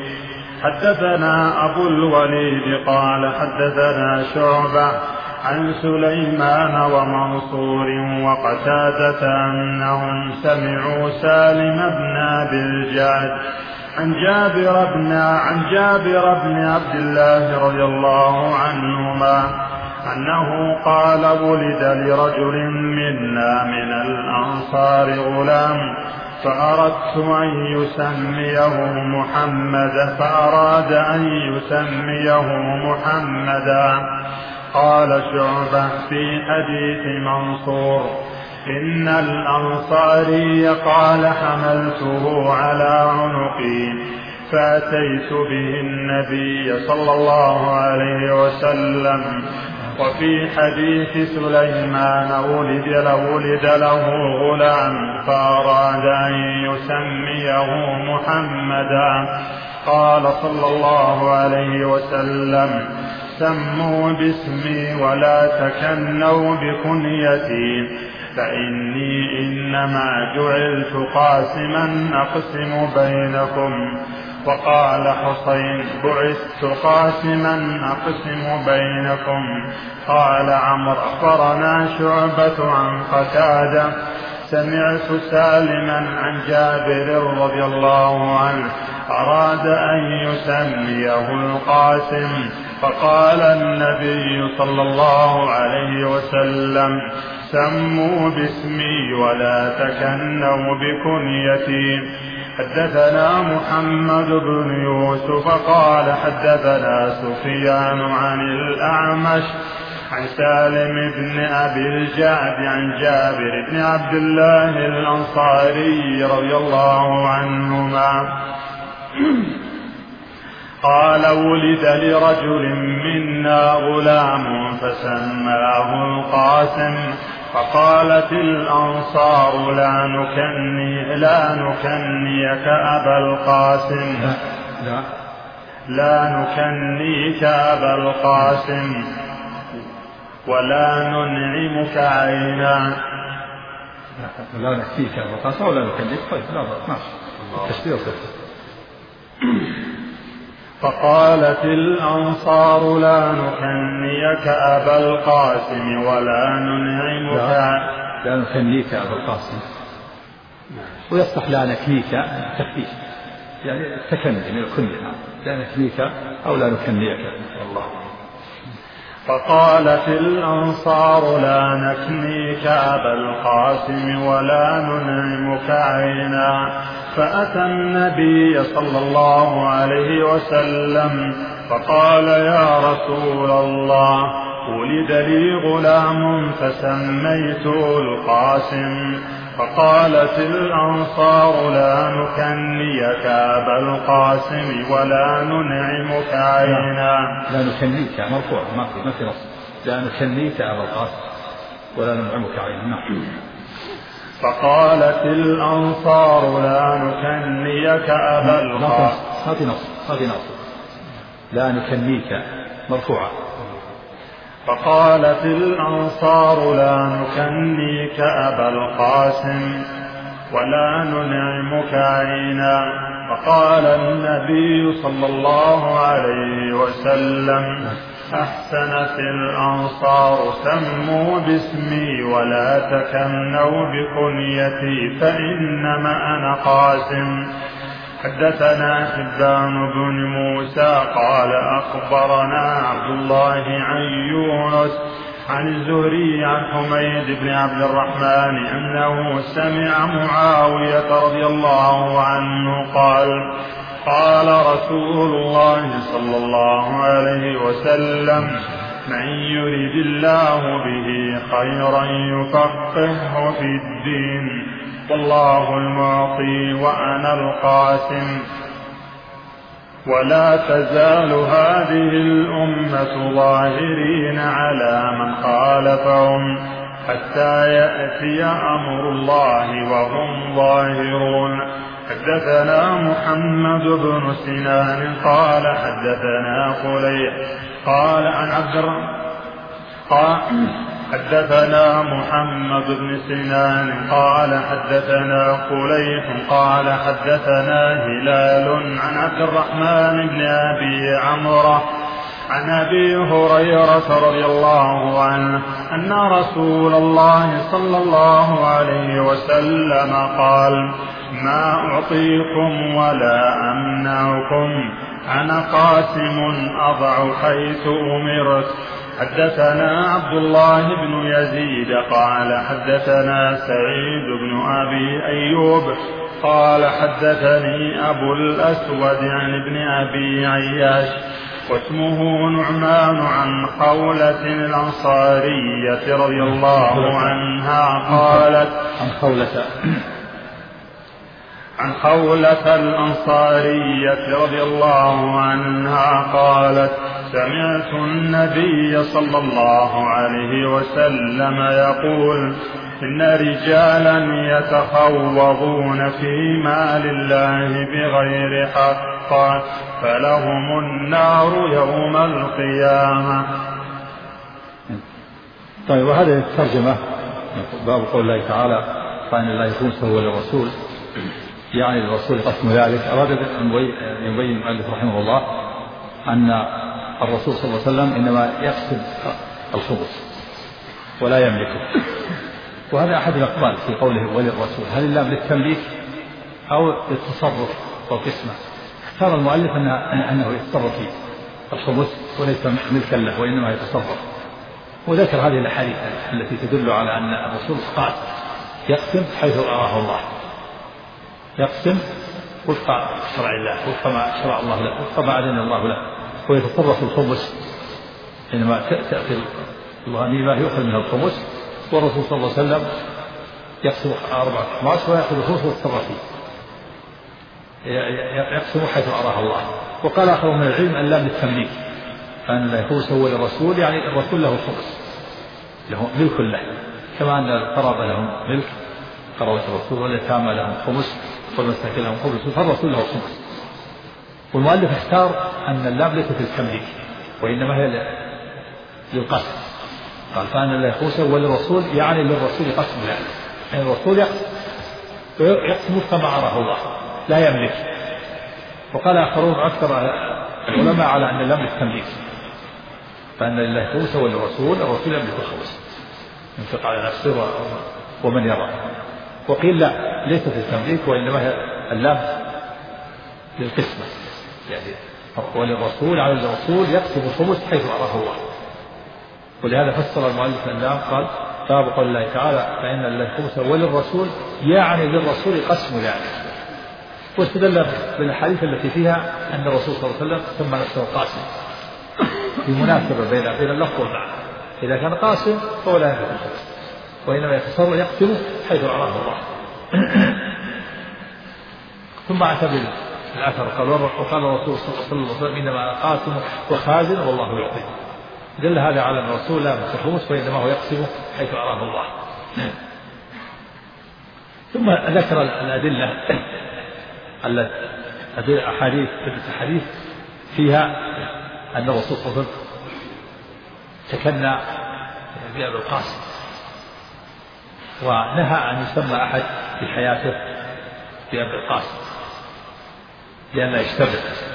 حدثنا أبو الوليد قال حدثنا شعبة عن سليمان ومنصور وقتادة أنهم سمعوا سالم بن أبي الجعد عن جابر بن عن جابر بن عبد الله رضي الله عنهما أنه قال ولد لرجل منا من الأنصار غلام فأردت أن يسميه محمدا فأراد أن يسميه محمدا. قال شعبة في حديث منصور إن الأنصاري قال حملته على عنقي فأتيت به النبي صلى الله عليه وسلم. وفي حديث سليمان ولد له, ولد له غلام فأراد أن يسميه محمدا. قال صلى الله عليه وسلم سموا باسمي ولا تكنوا بكنيتي فإني إنما جعلت قاسما أقسم بينكم. وقال حسين بعثت قاسما أقسم بينكم. قال عمرو أخبرنا شعبة عن قتادة سمعت سالما عن جابر رضي الله عنه أراد أن يسميه القاسم فقال النبي صلى الله عليه وسلم سموا باسمي ولا تكنوا بكنيتي. حدثنا محمد بن يوسف قال حدثنا سفيان عن الأعمش عن سالم بن أبي الجعد عن جابر بن عبد الله الأنصاري رضي الله عنهما قال ولد لرجل منا غلام فسماه القاسم فقالت الأنصار لا نكني لا نكنيك أبا القاسم لا, لا نكنيك أبا القاسم ولا ننعمك عينا. لا نكفيك أبا القاسم ولا نكنيك. طيب لا ماشي التشبيه صفر. فقالت الأنصار لا نكنيك أبا القاسم ولا ننعمك لا, لا نكنيك أبا القاسم. ويصلح لا نكنيك تخفيف يعني التكني من الكنية لا نكنيك أو لا نكنيك الله. فقالت الأنصار لا نكنيك أبا القاسم ولا ننعمك عينا. فأتى النبي صلى الله عليه وسلم فقال يا رسول الله ولد لي غلام فسميته القاسم. فقالت الأنصار لا نكنيك أبا القاسم ولا ننعمك عينا. لا نكنيك مرفوع ما في ما في نص لا نكنيك أبا القاسم ولا ننعمك عينا. فقالت الأنصار لا نكنيك أبا القاسم هذه نص هذه نص لا نكنيك مرفوعة. فقالت الأنصار لا نكنيك أبا القاسم ولا ننعمك عينا. فقال النبي صلى الله عليه وسلم أحسنت الأنصار سموا باسمي ولا تكنوا بكنيتي فإنما أنا قاسم. حدثنا حبان بن موسى قال أخبرنا عبد الله عن يونس عن الزهري عن حميد بن عبد الرحمن أنه سمع معاوية رضي الله عنه قال قال رسول الله صلى الله عليه وسلم من يريد الله به خيرا يفقهه في الدين والله المعطي وأنا القاسم. ولا تزال هذه الأمة ظاهرين على من خالفهم حتى يأتي أمر الله وهم ظاهرون. حدثنا محمد بن سنان قال حدثنا خليح قال عن عبد الرحمن قال حدثنا محمد بن سنان قال حدثنا خليح قال حدثنا هلال عن عبد الرحمن بن أبي عمرو عن أبي هريرة رضي الله عنه أن رسول الله صلى الله عليه وسلم قال ما أعطيكم ولا أمنعكم أنا قاسم أضع حيث أمرت. حدثنا عبد الله بن يزيد قال حدثنا سعيد بن أبي أيوب قال حدثني أبو الأسود عن ابن أبي عياش واسمه نعمان عن خولة الأنصارية رضي الله عنها قالت عن خولة عن خولة الأنصارية رضي الله عنها قالت سمعت النبي صلى الله عليه وسلم يقول إن رجالا يتخوضون في مال الله بغير حق فلهم النار يوم القيامة. طيب وهذه الترجمة باب قول الله تعالى فإن الله يكون سوى للرسول يعني الرسول قسم ذلك. أراد أن يبين المؤلف رحمه الله أن الرسول صلى الله عليه وسلم إنما يقسم الخبز ولا يملكه. وهذا أحد الأقوال في قوله وللرسول هل اللام للتمليك أو للتصرف والقسمة. اختار المؤلف أنه يتصرف فيه الخبز وليس ملكا له وإنما يتصرف. وذكر هذه الأحاديث التي تدل على أن الرسول قال يقسم حيث أراه الله يقسم وفق شرع الله وفق ما شرع الله له وفق ما أذن الله له ويتصرف الخبز حينما تأتي الغنيمة يؤخذ منها الخبز والرسول صلى الله عليه وسلم يقسم أربعة أخماس ويأخذ الخبز ويتصرف فيه يقسم حيث أراه الله. وقال آخر من العلم أن لام للتمليك أن لا يكون سوى للرسول يعني الرسول له الخبز له ملك له كما أن القرابة لهم ملك قرابة الرسول واليتامى لهم خمس والمساكين لهم خمس فالرسول له خمس. والمؤلف اختار أن اللام ليست للتمليك وإنما هي للقسم. قال فأن لا يخوص وللرسول يعني للرسول قسم ذلك يعني الرسول يقسم يقسم كما أراه الله لا يملك. وقال آخرون أكثر العلماء على أن اللام للتمليك فأن لله يخوص وللرسول الرسول يملك الخمس ينفق على نفسه ومن يرى. وقيل لا ليست للتمليك وإنما هي اللام للقسمة، يعني وللرسول على الرسول يقسم الخمس حيث أراه الله. ولهذا فسر المؤلف اللام قال باب قول الله تعالى فإن الخمس وللرسول، يعني للرسول قسم ذلك. واستدل بالأحاديث التي فيها أن الرسول صلى الله عليه وسلم سمى نفسه قاسم في مناسبة بين بين اللفظ والمعنى. إذا كان قاسم فهو لا يملك الخمس، وإنما يتصرف يقسم حيث أراه الله. ثم اعتبر الأثر قال وقال الرسول صلى الله عليه وسلم إنما أنا قاسم وخازن والله يعطي. دل هذا على أن الرسول لا يملك الخمس وإنما هو يقسم حيث أراه الله. ثم ذكر الأدلة التي أحاديث أحاديث فيها أن الرسول صلى الله عليه وسلم تكنى بأبي القاسم، ونهى أن يسمى أحد في حياته بأبي القاسم لأنه يشتبه.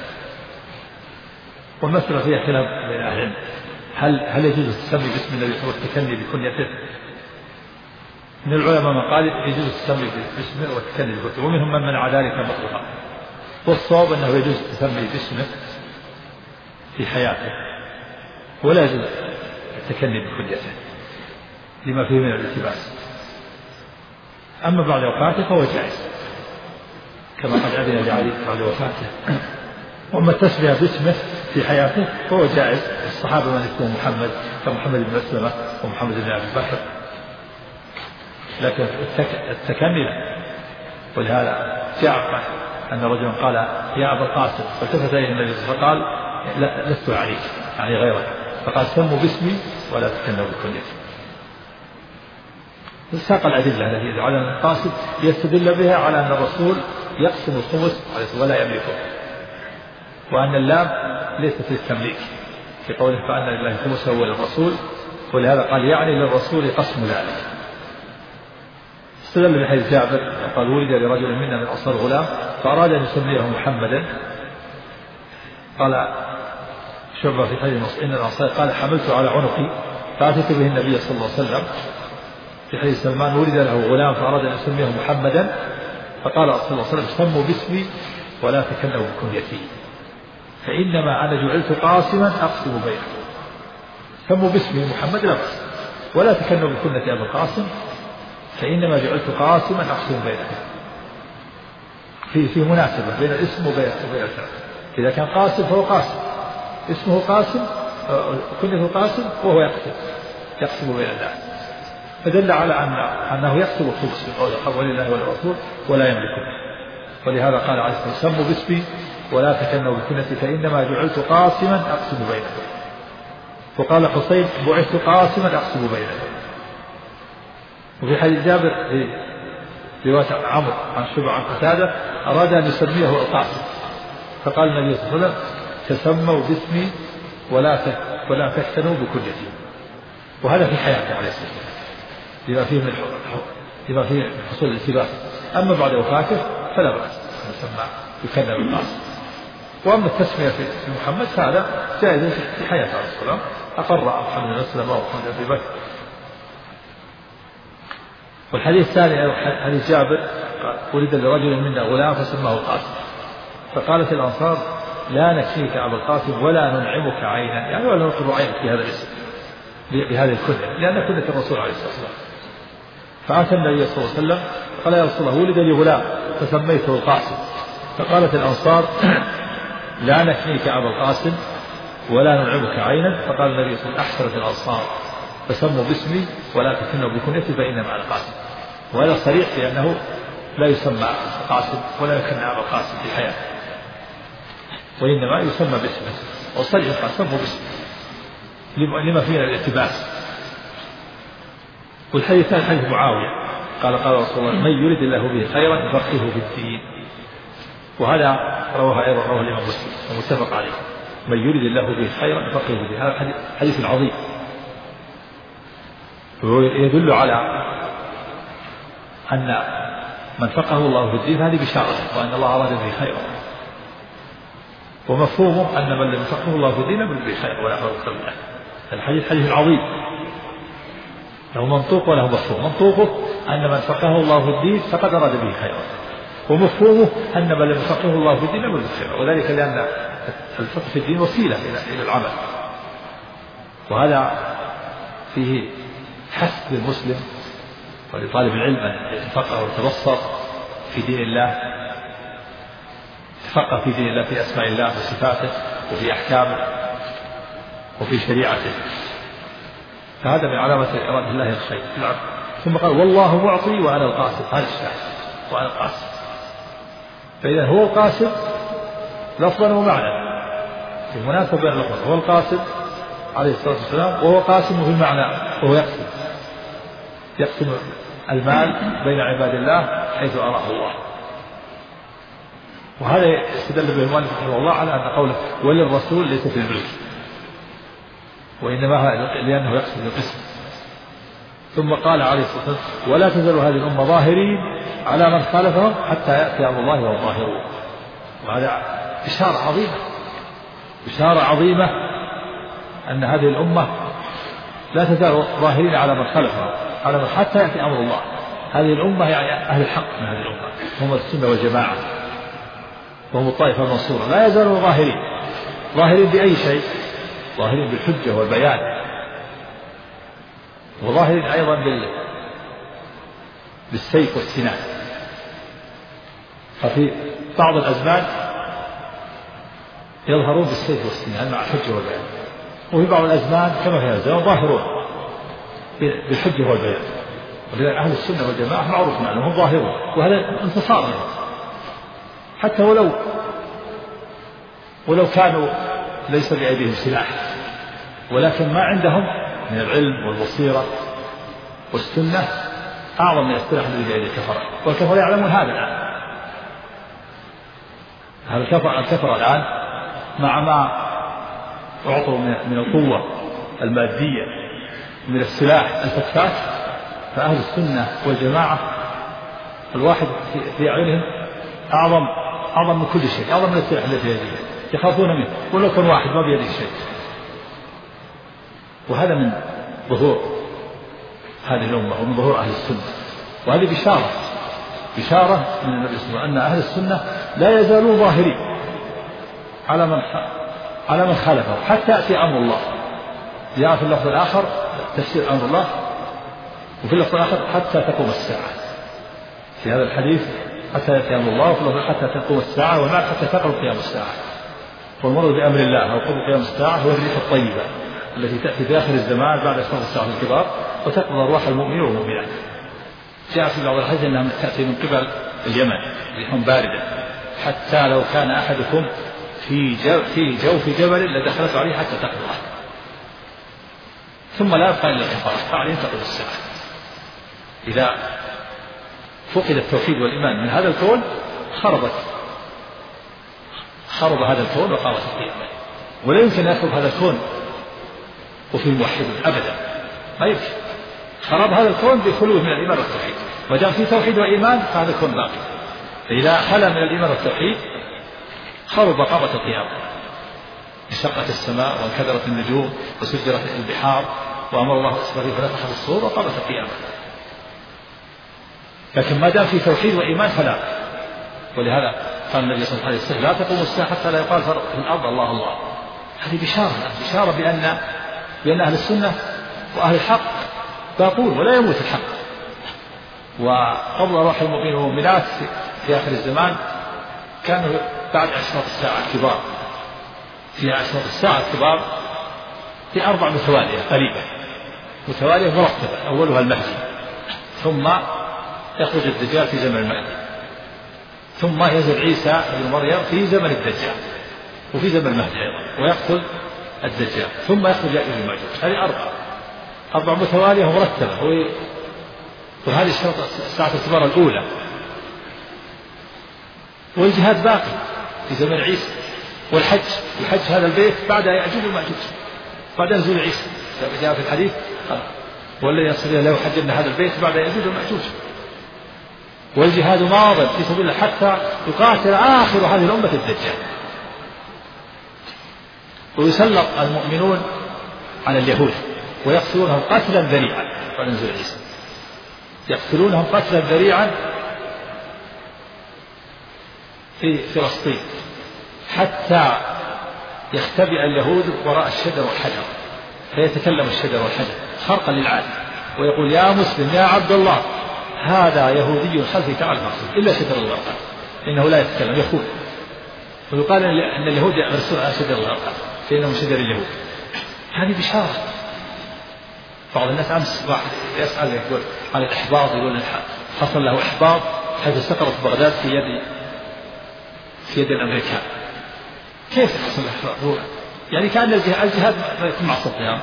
والمسألة فيها خلاف بين أهل العلم، هل هل يجوز التسمي باسم النبي صلى الله عليه وسلم والتكني بكنيته؟ من العلماء من قال يجوز التسمي باسمه والتكني بكنيته، ومنهم من منع ذلك مطلقا. والصواب أنه يجوز التسمي باسمه في حياته ولا يجوز التكني بكنيته لما فيه من الالتباس. أما بعد وفاته فهو جائز كما قد أذن لعلي بعد وفاته. وأما التسمية باسمه في حياته فهو جائز. الصحابة من اسمه محمد كمحمد بن مسلمة ومحمد بن أبي بكر، لكن التكني لا. ولهذا جاء أن رجلا قال يا أبا القاسم، فالتفت إليه النبي فقال لا لست عليك يعني غيرك، فقال سموا باسمي ولا تكنوا بكنيتي. ساق الأدلة التي على أن القاسم يستدل بها على أن الرسول يقسم الخمس ولا يملكه، وأن اللام ليست للتمليك في قوله فأن لله الخمس هو للرسول. ولهذا قال يعني للرسول قسم ذلك. استدل بحديث جابر قال ولد لرجل منا من أنصار غلام فأراد أن يسميه محمدا، قال شعبة في حديث إن الأنصار قال حملت على عنقي فأتيت به النبي صلى الله عليه وسلم. في حديث سلمان ولد له غلام فأراد أن يسميه محمدا فقال صلى الله عليه وسلم سموا باسمي ولا تكنوا بكنيتي فإنما أنا جعلت قاسما أقسم بينكم. سموا باسمي محمد لا بأس، ولا تكنوا بكنية أبي القاسم فإنما جعلت قاسما أقسم بينكم. في في مناسبة بين الاسم وبين الفعل. إذا كان قاسم فهو قاسم، اسمه قاسم كنيته قاسم وهو يقسم يقسم بين الناس، فدل على أن أنه يقسم الخمس من قول ولله وللرسول ولا يملكه. ولهذا قال عليه الصلاة والسلام سموا باسمي ولا تكنوا بكنيتي فإنما جعلت قاسما أقسم بينكم. وقال حسين بعثت قاسما أقسم بينكم. وفي حديث جابر في رواية عمرو عن شعبة عن قتادة أراد أن يسميه القاسم فقال النبي صلى الله عليه وسلم تسموا باسمي ولا ولا تكتنوا بكنيتي. وهذا في حياته عليه الصلاة والسلام لما فيه من لما فيه من حصول الالتباس. أما بعد وفاته فلا بأس أن يسمى يكنى بالقاسم. وأما التسمية في محمد فهذا جائز في حياته عليه الصلاة والسلام، أقر محمد بن مسلمة ومحمد بن أبي بكر. والحديث الثاني حديث جابر ولد لرجل منا غلام فسماه القاسم فقالت الأنصار لا نكفيك أبا القاسم ولا ننعمك عينا، يعني ولا نقر عينك بهذا الاسم بهذه الكنية لأن كنية الرسول عليه الصلاة والسلام. فأتى النبي صلى الله عليه وسلم قال يا رسول الله ولد لي غلام فسميته القاسم. فقالت الأنصار لا نكفيك أبا القاسم ولا ننعمك عينا. فقال النبي صلى الله عليه وسلم أحسنت الأنصار فسموا باسمي ولا تكنوا بكنيتي فإنما أنا قاسم. وهذا صريح في أنه لا يسمى قاسم ولا يكن أبا القاسم في حياته، وإنما يسمى باسمه. وصريح قال سموا باسمه لما فيه الالتباس. والحديث الثاني حديث معاوية قال قال رسول الله من يريد الله به خيرا يفقهه في الدين. وهذا رواه أيضا رواه الإمام مسلم ومتفق عليه من يريد الله به خيرا يفقهه في الدين. هذا حديث عظيم يدل على أن من فقهه الله في الدين هذه بشارة وأن الله أراد به خيرا. ومفهومه أن من لم يفقهه الله في الدين به خير ولا حول ولا قوة. الحديث حديث عظيم له منطوق وله مفهوم. منطوقه أن من فقهه الله في الدين فقد أراد به خيرا، ومفهومه أن من لم يفقهه الله في الدين لم يرد خيرا، وذلك لأن الفقه في الدين وسيلة إلى العمل، وهذا فيه حث للمسلم ولطالب العلم أن يتفقه ويتبصر في دين الله، يتفقه في دين الله في أسماء الله وصفاته وفي أحكامه وفي شريعته، فهذا من علامة إرادة الله الخير. ثم قال والله معطي وأنا القاسم، هذا الشاهد، وأنا القاسم، فإذا هو القاسم لفظا ومعنى، في مناسبة بين اللفظ، هو القاسم عليه الصلاة والسلام وهو قاسم في المعنى، وهو يقسم يقسم المال بين عباد الله حيث أراه الله. وهذا يستدل به المؤلف رحمه الله على أن قوله وللرسول ليس في الملك، وإنما لأنه يقسم القسم. ثم قال عليه الصلاة والسلام ولا تزال هذه الأمة ظاهرين على من خالفهم حتى يأتي أمر الله وهم ظاهرون. وهذا بشارة عظيمة، بشارة عظيمة أن هذه الأمة لا تزال ظاهرين على من خالفهم على من حتى يأتي أمر الله. هذه الأمة يعني أهل الحق من هذه الأمة هم السنة والجماعة وهم الطائفة المنصورة، لا يزالوا ظاهرين. ظاهرين بأي شيء؟ ظاهرين بالحجة والبيان، وظاهرين أيضا بال... بالسيف والسنان. ففي بعض الأزمان يظهرون بالسيف والسنان مع الحجة والبيان، وفي بعض الأزمان كما في هذا الزمان ظاهرون بالحجة والبيان. ولذلك أهل السنة والجماعة معروف أنهم ظاهرون، وهذا انتصار لهم، حتى ولو ولو كانوا ليس بأيديهم سلاح، ولكن ما عندهم من العلم والبصيرة والسنة أعظم من السلاح الذي بأيدي الكفرة، والكفرة يعلمون هذا الآن. هذا الكفر الكفر الآن مع ما أعطوا من القوة المادية من السلاح الفتاك، فأهل السنة والجماعة الواحد في أعينهم أعظم أعظم من كل شيء، أعظم من السلاح الذي في يديه، يخافون منه ولو كان واحد ما بيده شيء. وهذا من ظهور هذه الأمة ومن ظهور أهل السنة، وهذه بشارة بشارة من النبي صلى الله عليه وسلم أن أهل السنة لا يزالون ظاهرين على من على من خالفه حتى يأتي أمر الله. جاء في اللفظ الآخر تفسير أمر الله، وفي اللفظ الآخر حتى تقوم الساعة. في هذا الحديث حتى يأتي أمر الله، وفي اللفظ حتى تقوم الساعة، والمعنى حتى تقرب قيام الساعة. والمرض بأمر الله أو قرب قيام الساعة هو الريح الطيبة التي تأتي في آخر الزمان بعد أشراط الساعة الكبار وتقبض أرواح المؤمنين والمؤمنات. جاء في بعض الحديث أنها تأتي من قبل اليمن ريح باردة، حتى لو كان أحدكم في جو في جوف جبل لدخلت عليه حتى تقبضه، ثم لا يبقى إلا الكفار، فعليهم تقبض الساعة. إذا فقد التوحيد والإيمان من هذا الكون خربت خرب هذا الكون وقامت القيامة. ولا يمكن أن يخرب هذا الكون وفي موحدين أبدا، ما يمكن. خرب هذا الكون بخلوه من الإيمان والتوحيد، ما دام في توحيد وإيمان فهذا الكون باقي. فإذا خلا من الإيمان والتوحيد خرب قامت القيامة، انشقت السماء وانكدرت النجوم وسجرت البحار وأمر الله إسرائيل فنفخ في الصور وقامت القيامة. لكن ما دام في توحيد وإيمان فلا. ولهذا قال النبي صلى الله عليه وسلم لا تقوم الساعة حتى لا يقال في الأرض الله الله. هذه بشارة بشارة بأن بأن أهل السنة وأهل الحق باقون ولا يموت الحق. وقبض أرواح المؤمنين والمؤمنات في آخر الزمان كانوا بعد أشراط الساعة الكبار. في أشراط الساعة الكبار في أربع متوالية قريبة متوالية مرتبة، أولها المهدي، ثم يخرج الدجال في زمن المهدي، ثم ينزل عيسى ابن مريم في زمن الدجال وفي زمن المهدي أيضا ويقتل الدجال، ثم يخرج يأجوج ومأجوج. هذه أربعة أربع متوالية مرتبة. وهذه الساعة الكبار الأولى. والجهاد باقي في زمن عيسى، والحج الحج هذا البيت بعد يأجوج ومأجوج بعد نزول عيسى، جاء في الحديث والذي يستطيع له يحجن هذا البيت بعد يأجوج ومأجوج. والجهاد ماض في سبيل الله حتى يقاتل آخر هذه الأمة الدجال، ويسلط المؤمنون على اليهود ويقتلونهم قتلا ذريعا بعد نزول عيسى. يقتلونهم قتلا ذريعا في فلسطين حتى يختبئ اليهود وراء الشجر والحجر فيتكلم الشجر والحجر خرقا للعادة ويقول يا مسلم يا عبد الله هذا يهودي خلفي تعال فاقتل إلا شجر الغرقاد إنه لا يتكلم يخون. ويقال أن اليهود يرسلون على شجر الغرقاد فإنه من شجر اليهود. هذه بشارة. بعض الناس أمس واحد يسأل يقول عن الإحباط يقول حصل له إحباط حيث سقطت بغداد في يد في يد الأمريكان. كيف حصل الإحباط؟ يعني كان الجهاد مع صدام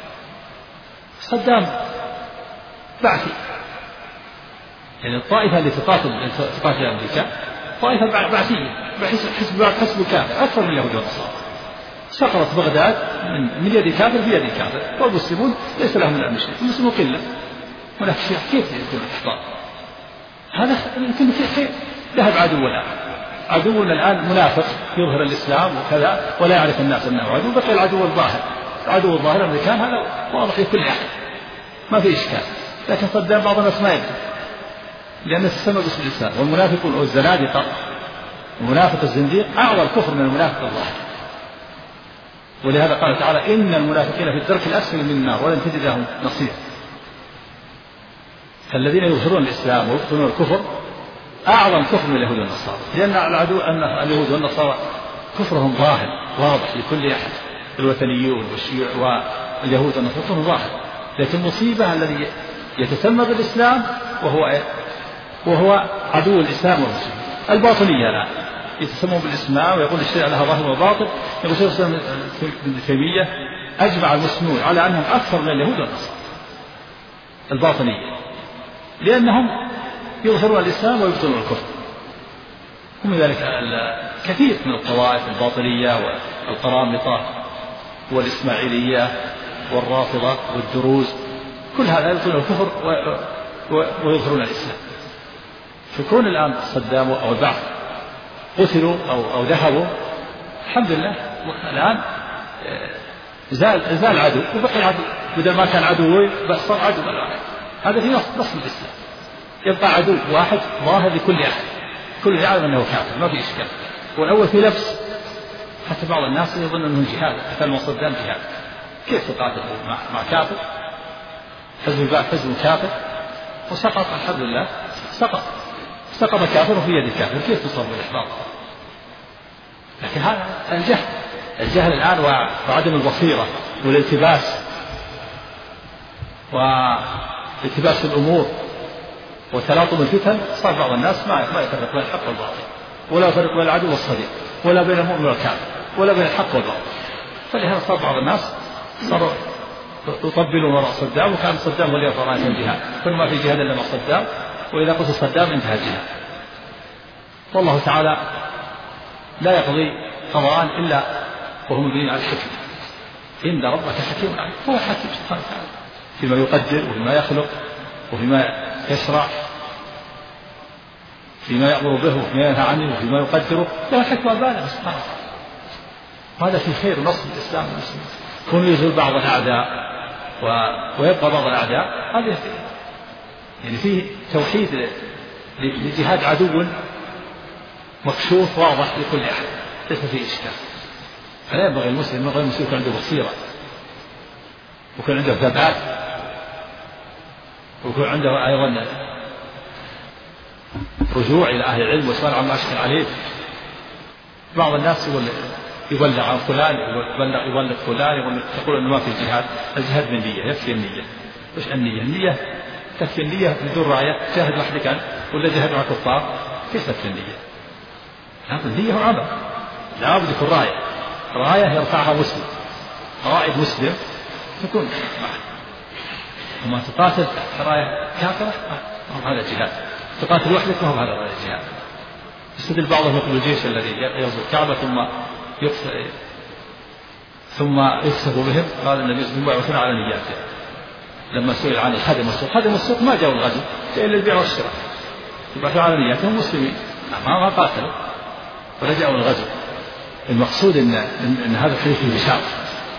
صدام بعثي يعني الطائفة اللي تقاتل تقاتل أمريكا طائفة بعثية حسب حسب كافر أكثر من اليهود والنصارى. سقطت بغداد من يد كافر في يد كافر والمسلمون ليس لهم الأمن شيء المسلمون قلة ولكن كيف يكون الإحباط؟ هذا يمكن في خير. ذهب عدونا عدونا الآن منافق يظهر الإسلام وكذا ولا يعرف الناس أنه عدو بقي العدو الظاهر. العدو الظاهر الأمريكان هذا واضح لكل أحد ما في إشكال. لكن صدام بعض الناس ما يقدر لأن تسمى باسم الإسلام والمنافقون أو الزنادقة المنافق الزنديق أعظم كفر من المنافق الظاهر. ولهذا قال تعالى إن المنافقين في الدرك الأسفل من النار ولن تجد لهم نصيرا. فالذين يظهرون الإسلام ويبطنون الكفر أعظم كفر من اليهود والنصارى لأن العدو أن اليهود والنصارى كفرهم ظاهر واضح لكل أحد. الوثنيون والشيوع واليهود والنصارى كفرهم ظاهر. لكن المصيبة الذي يتسمى بالإسلام وهو وهو عدو الإسلام والمسلمين. الباطنية الآن يتسمون بالإسلام ويقول الشيء لها ظاهر وباطن. يقول شيخ الإسلام ابن تيمية أجمع المسلمون على أنهم أكثر من اليهود والنصارى الباطنية لأنهم يظهرون الإسلام ويبطلون الكفر. ومن ذلك كثير من الطوائف الباطنية والقرامطة والإسماعيلية والرافضة والدروز كل هذا يبطلون الكفر ويظهرون الإسلام. فكون الآن صدام أو البعض قتلوا أو, أو ذهبوا الحمد لله الآن زال زال عدو وبقي عدو بدل ما كان عدو صار عدو الآن. هذا في نص نص الإسلام يبقى عدو واحد ظاهر لكل أحد كل يعلم أنه كافر ما في إشكال. والأول في لبس حتى بعض الناس يظن أنه جهاد قتال من صدام جهاد. كيف تقاتل مع, مع كافر حزب البعث حزب كافر وسقط الحمد لله سقط سقط كافر في يد كافر. كيف تصاب بالإحباط؟ لكن هذا الجهل الجهل الآن وعدم البصيرة والالتباس والتباس الأمور وتلاطم الفتن صار بعض الناس ما ما يفرق بين الحق والباطل ولا يفرق بين العدو والصديق ولا بين المؤمن والكافر ولا بين الحق والباطل. فلهذا صار بعض الناس صاروا يطبلون وراء صدام وكان صدام هو اللي يرفع راية الجهاد. كل ما في جهاد إلا مع صدام وإذا قتل صدام انتهى الجهاد. والله تعالى لا يقضي قضاء إلا وهو مبني على الحكمة. إن ربك حكيم عليم. هو حكيم سبحانه وتعالى فيما يقدر وفيما يخلق وفيما يشرع فيما يأمر به وفيما ينهى عنه وفيما يقدره له حكمة بالغة سبحانه وتعالى. وهذا في خير نصر الإسلام والمسلمين. كون يزول بعض الأعداء و... ويبقى بعض الأعداء هذا يعني فيه توحيد لجهاد عدو مكشوف واضح لكل أحد ليس فيه إشكال. فلا ينبغي المسلم غير المسلم يكون عنده بصيرة ويكون عنده ثبات ويكون عنده أيضا رجوع إلى أهل العلم وسؤال عما أشكل عليه. بعض الناس يقول يبلغ عن فلان يبلغ يبلغ فلان يقول تقول انه ما في جهاد. الجهاد بالنية يكفي النية. وش النية؟ النية تكفي النية بدون راية جاهد وحدك أنت ولا جاهد مع كفار كيف تكفي النية؟ لابد النية هو عمل لابد يكون راية راية يرفعها مسلم قائد مسلم تكون معه. وما تقاتل راية كافرة ما هذا جهاد. تقاتل وحدك ما هو هذا راية جهاد. يستدل بعضهم يقول الجيش الذي يغزو الكعبة ثم ثم يكسب بهم قال النبي صلى الله عليه وسلم على نياته. لما سئل عن خدم السوق خدم السوق ما جاءوا الغزو جاء إلا البيع والشراء يبعثوا على نياتهم مسلمين ما قاتلوا ولا جاءوا الغزو. المقصود إن, إن هذا الحديث فيه بشارة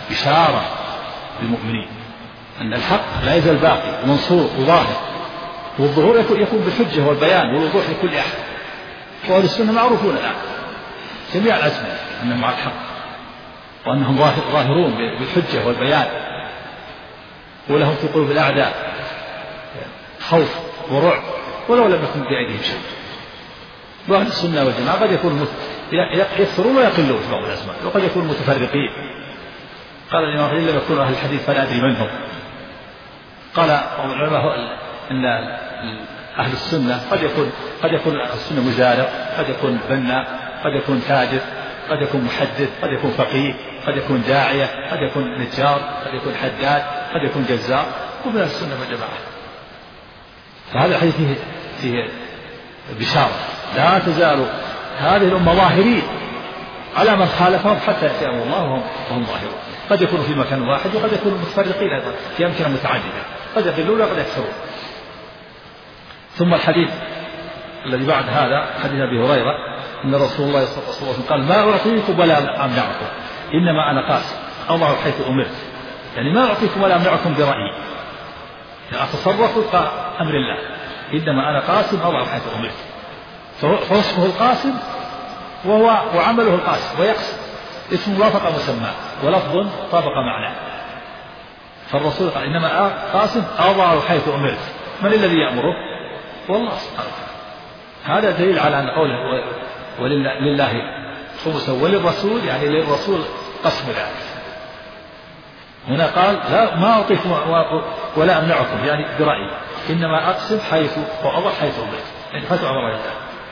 بشارة للمؤمنين أن الحق لا يزال باقي ومنصور وظاهر والظهور يكون بالحجة والبيان والوضوح لكل أحد. وأهل السنة معروفون الآن جميع الأزمنة أنهم مع الحق وأنهم ظاهرون بالحجة والبيان، ولهم في قلوب الأعداء خوف ورعب ولو لم يكن بأيديهم شيء. وأهل السنة والجماعة قد يكونوا يكثرون ويقلون في بعض الأزمان، وقد يكونوا متفرقين. قال الإمام أحمد لم يكونوا أهل الحديث فلا أدري من هم. قال العلماء أن أهل السنة قد يكون قد يكون أهل السنة مزارع، قد يكون بناء، قد يكون تاجر، قد يكون محدث، قد يكون فقيه، قد يكون داعية، قد يكون نجار، قد يكون حداد، قد يكون جزار، ومن أهل السنة والجماعة. فهذا الحديث فيه فيه بشارة لا تزال هذه الأمة ظاهرين على من خالفهم حتى يأتي أمر الله وهم, وهم ظاهرون. قد يكونوا في مكان واحد وقد يكونوا متفرقين أيضا في أمكنة متعددة، قد يقلون وقد يكثرون. ثم الحديث الذي بعد هذا حديث أبي هريرة أن رسول الله صلى الله عليه وسلم قال ما أعطيكم ولا أمنعكم إنما أنا قاسم أضع حيث أمرت. يعني ما أعطيكم ولا أمنعكم برأيي، أتصرف وفق أمر الله، إنما أنا قاسم أضع حيث أمرت. فاسمه القاسم وهو وعمله القاسم، ويقسم اسم وافق مسماه ولفظ طابق معناه. فالرسول قال إنما قاسم أضع حيث أمرت. من الذي يأمره؟ والله سبحانه وتعالى. هذا دليل على أن قوله ولله خمسا وللرسول، يعني للرسول قسم ذلك. هنا قال لا ما أعطيكم ولا أمنعكم يعني برأيي، إنما أقسم حيث وأضع حيث أمرت، يعني حيث أمر الله.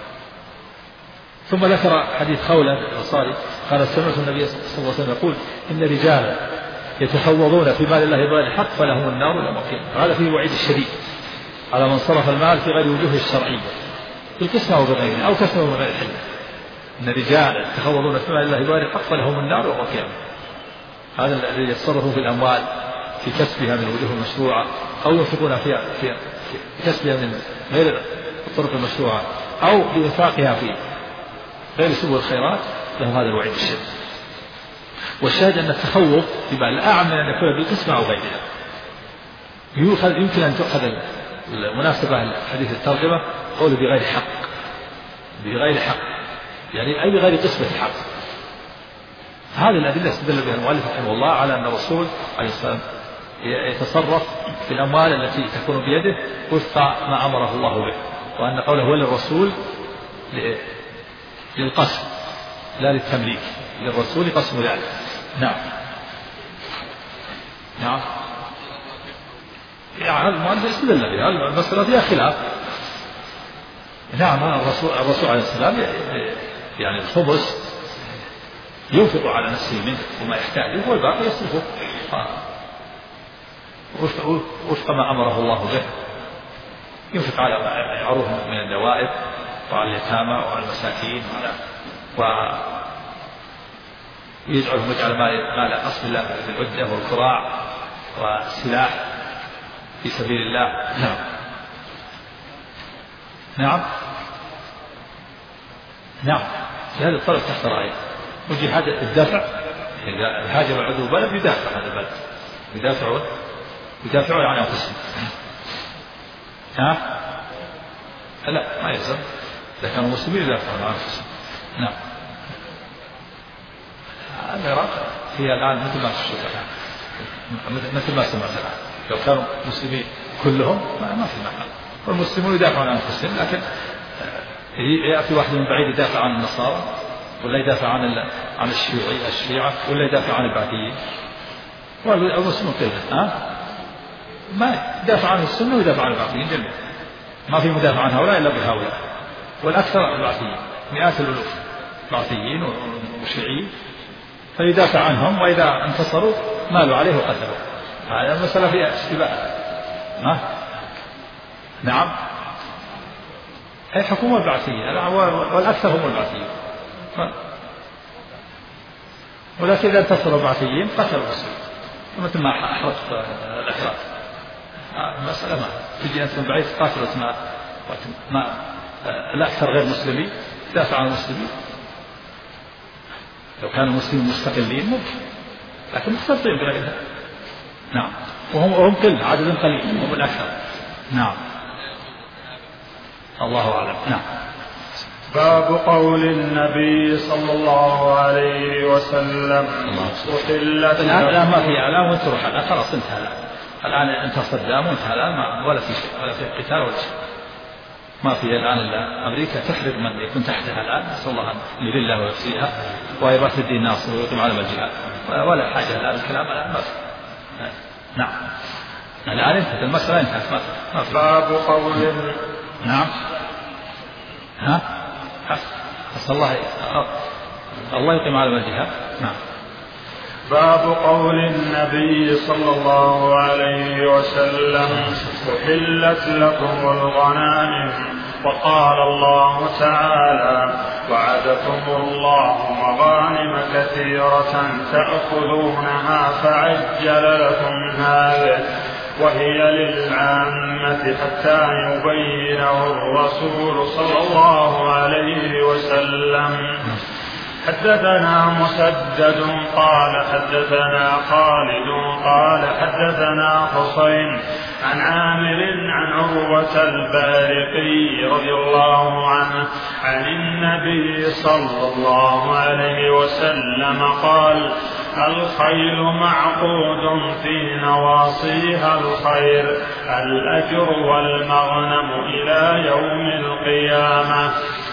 ثم ذكر حديث خولة الأنصاري قال سمعت النبي صلى الله عليه وسلم يقول إن رجالا يتفوضون في مال الله بغير الحق فلهم النار يوم القيامة. هذا فيه وعيد الشديد على من صرف المال في غير وجوه الشرعية بالقسمة وبغيرها أو كسبه بغير الحل. إن رجالا يتفوضون في مال الله بغير الحق فلهم النار يوم القيامة. هذا الذي يتصرفون في الأموال في كسبها من وجوه المشروعة أو ينفقونها في في كسبها من غير الطرق المشروعة أو بإنفاقها في غير سبل الخيرات له هذا الوعيد الشديد. والشاهد أن التخوف في بال أعم من أن يكون بالقسمة أو غيرها. يمكن أن تؤخذ المناسبة لحديث الترجمة قوله بغير حق، بغير حق يعني أي بغير قسمة الحق. هذه الأدلة استدل بها المؤلف رحمه الله على أن الرسول عليه الصلاة والسلام يتصرف في الأموال التي تكون بيده وفق ما أمره الله به، وأن قوله هو للرسول للقسم لا للتمليك، للرسول قسم ذلك. نعم نعم يعني المؤلف استدل بها، المسألة فيها خلاف. نعم الرسول الرسول عليه السلام يعني الخبز ينفق على نفسه منه وما يحتاجه والباقي يصرفه وفق ما أمره الله به. ينفق على عروض من الدوائر وعلى اليتامى وعلى المساكين ويجعلهم يجعل مال أصل الله بالعدة والقراع والسلاح في سبيل الله. نعم نعم نعم في هذا الطلب تحت رأيه. وجهاد الدفع إذا هاجم عدو بلد يدافع هذا البلد، يدافعون يدافعون عن أنفسهم. ها لا ما يلزم إذا كانوا مسلمين يدافعون عن أنفسهم. نعم العراق هي الآن مثل ما تشوف الآن مثل ما سمعت الآن، لو كانوا مسلمين كلهم ما في معنى، والمسلمون يدافعون عن أنفسهم، لكن يأتي واحد من بعيد يدافع عن النصارى ولا يدافع عن عن الشيوعي الشيعة ولا يدافع عن البعثيين، والمسلمون كلهم ها ما يدافع عن السنة ويدافع عن البعثيين جميعا، ما في مدافع عن هؤلاء إلا بهؤلاء، والأكثر البعثيين مئات الألوف بعثيين وشيعيين، فيدافع عنهم وإذا انتصروا مالوا عليه وقتلوا. هذا المسألة فيها اشتباه. ها نعم هي حكومة البعثيين والأكثر هم البعثيين، ولكن إذا انتصروا البعثيين قتلوا المسلمين مثل ما أحرقت الأكراد. المسألة ما تجي أنت من بعيد قاتلت ما ما الأكثر غير مسلمين دافع عن المسلمين. لو كانوا المسلمين مستقلين ممكن، لكن مستقلين بغيرها. نعم وهم وهم قلة عدد قليل هم الأكثر. نعم الله أعلم. نعم. باب قول النبي صلى الله عليه وسلم أحلت الآن الآن ما في إعلام وتروح الآن خلاص انتهى الآن الآن انت صدام وانتهى الآن ولا في شيء ولا في قتال ولا شيء ما في الآن إلا أمريكا تحرق من يكون تحتها الآن نسأل الله أن يذلها ويخزيها ويبعث الدين الناصر ويقيم علم الجهاد ولا حاجة الآن الكلام الآن ما في. نعم الآن انتهت المسألة انتهت ما في. باب قول نعم ها أسأل الله الله يقيم علم الجهاد. نعم. باب قول النبي صلى الله عليه وسلم أحلت لكم الغنائم وقال الله تعالى وعدكم الله مغانم كثيرة تأخذونها فعجل لكم هذه وهي للعامة حتى يبينه الرسول صلى الله عليه وسلم. حدثنا مسدد قال حدثنا خالد قال حدثنا حسين عن عامر عن عروة البارقي رضي الله عنه عن النبي صلى الله عليه وسلم قال الخيل معقود في نواصيها الخير الأجر والمغنم إلى يوم القيامة.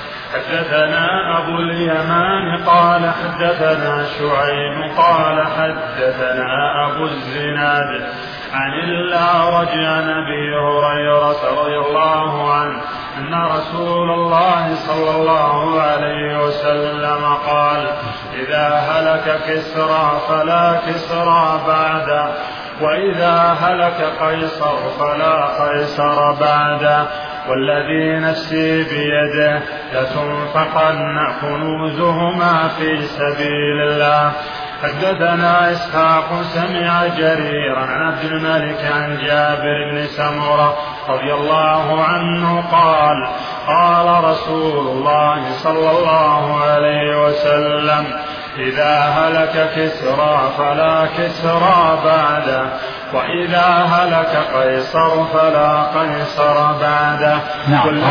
حدثنا أبو اليمان قال حدثنا شعيب قال حدثنا أبو الزناد عن الأعرج عن أبي هريرة رضي الله عنه أن رسول الله صلى الله عليه وسلم قال إذا هلك كسرى فلا كسرى بعده وإذا هلك قيصر فلا قيصر بعده والذي نفسي بيده لتنفقن كنوزهما في سبيل الله. حدثنا إسحاق سمع جريرا عن عبد الملك عن جابر بن سمرة رضي الله عنه قال قال رسول الله صلى الله عليه وسلم إذا هلك كسرى فلا كسرى بعده وإذا هلك قيصر فلا قيصر بعده. نعم.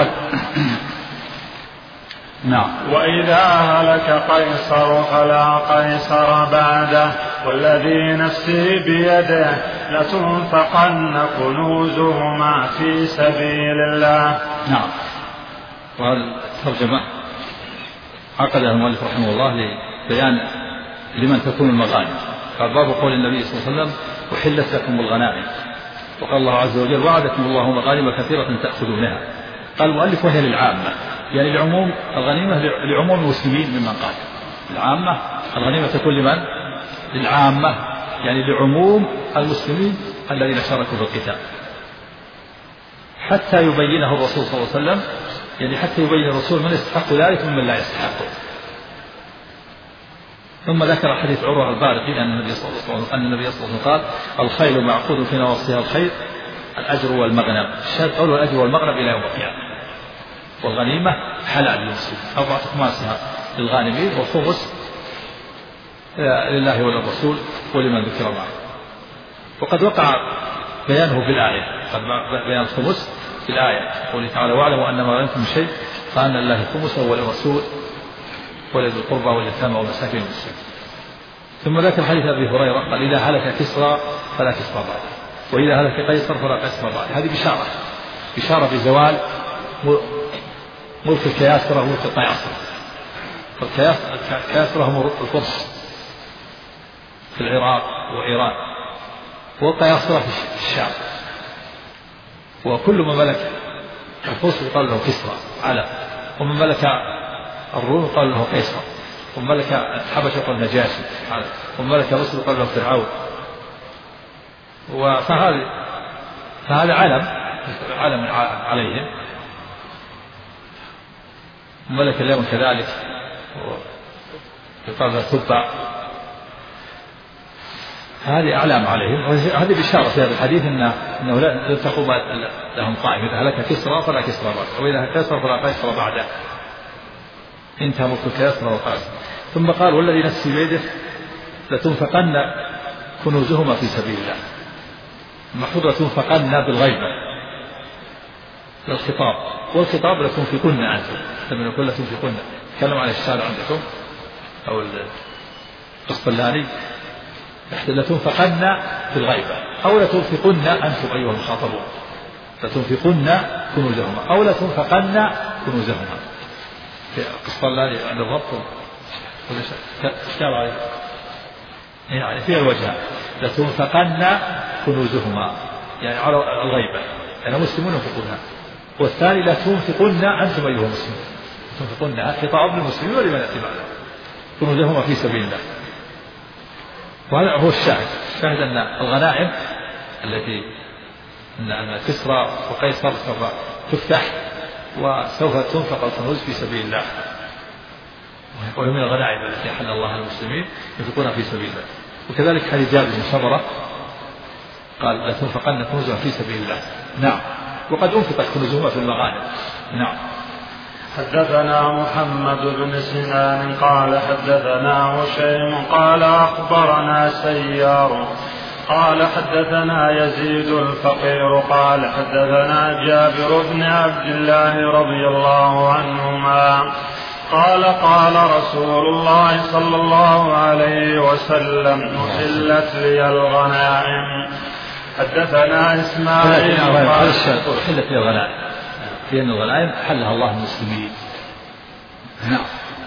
نعم. وإذا هلك قيصر فلا قيصر بعده والذي نفسي بيده لتنفقن كنوزهما في سبيل الله. نعم. وهذه الترجمة عقدها المؤلف رحمه الله لبيان لمن تكون المغانم. قال باب قول النبي صلى الله عليه وسلم أحلت لكم الغنائم وقال الله عز وجل وعدكم الله مغانم كثيرة تأخذونها. قال المؤلف وهي للعامة يعني لعموم الغنيمة لعموم المسلمين ممن قال العامة الغنيمة تكون لمن؟ للعامة يعني لعموم المسلمين الذين شاركوا في القتال حتى يبينه الرسول صلى الله عليه وسلم يعني حتى يبين الرسول من يستحق ذلك ومن لا يستحقه. ثم ذكر حديث عروة البارقي أن النبي صلى الله عليه وسلم أن النبي صلى الله عليه وسلم قال الخيل معقود في نواصيها الخير الأجر والمغنم. الشاهد قوله الأجر والمغنم إلى يوم القيامة. والغنيمة حلال للمسلمين أربعة أخماسها للغانمين والخمس لله وللرسول ولمن ذكر معه. وقد وقع بيانه في الآية قد بيان الخمس في الآية قوله تعالى واعلموا أن ما غنمتم من شيء فأن لله خمسه وللرسول ولذي القربى واليتامى والمساكين والمسلمين. ثم ذكر حديث أبي هريرة قال إذا هلك كسرى فلا كسرى بعده وإذا هلك قيصر فلا قيصر بعده. هذه بشارة بشارة بزوال ملك الكياسرة وملك القياصرة. الكياسرة هم الفرس في العراق وإيران والقياصرة في الشام وكل من ملك الفرس يقال له كسرى على ومن ملك الروم يقال له قيصر ومن ملك الحبشة يقال نجاشي ومن ملك مصر يقال له فرعون. فهذا فهذا علم علم عليهم. ملك اليمن كذلك يقال له تبع. هذه أعلام عليهم. هذه بشارة في هذا الحديث إنه إنه لا تقوم لهم قائمة إذا هلك كسرى فلا كسرى بعده وإذا قيصر فلا قيصر بعده. انتهى ملك الكياسرة وقيصر. ثم قال والذي نفسي بيده لتنفقن كنوزهما في سبيل الله. المحفوظ لتنفقن بالغيبة للخطاب، والخطاب لتنفقن أنتم، لما يقول لتنفقن تكلم عن الشارع عندكم أو القسطلاني لتنفقن في الغيبة، أو لتنفقن أنتم أيها المخاطبون، لتنفقن كنوزهما أو لتنفقن كنوزهما. في القسطلاني عند الضبط الشارع يعني في الوجه لتنفقن كنوزهما يعني على الغيبة، يعني مسلمون ينفقونها. والثاني لتنفقن أنتم أيها المسلمون، تنفقن خطاب للمسلمين ولمن يأتي بعده كنوزهما في سبيل الله. وهذا هو الشاهد. الشاهد أن الغنائم التي أن كسرى وقيصر سوف تفتح وسوف تنفق الكنوز في سبيل الله، وهي من الغنائم التي أحل الله المسلمين ينفقونها في سبيل الله. وكذلك حديث جابر بن سمرة قال لا تنفقن كنوزها في سبيل الله. نعم. وقد أنفقت كنوزهما في المغانم. نعم. حدثنا محمد بن سنان قال حدثنا هشيم قال أخبرنا سيار قال حدثنا يزيد الفقير قال حدثنا جابر بن عبد الله رضي الله عنهما قال قال رسول الله صلى الله عليه وسلم أحلت لي الغنائم. حدثنا إسماعيل قال أحلت لي الغنائم لأن الغنائم حلها الله المسلمين. نعم.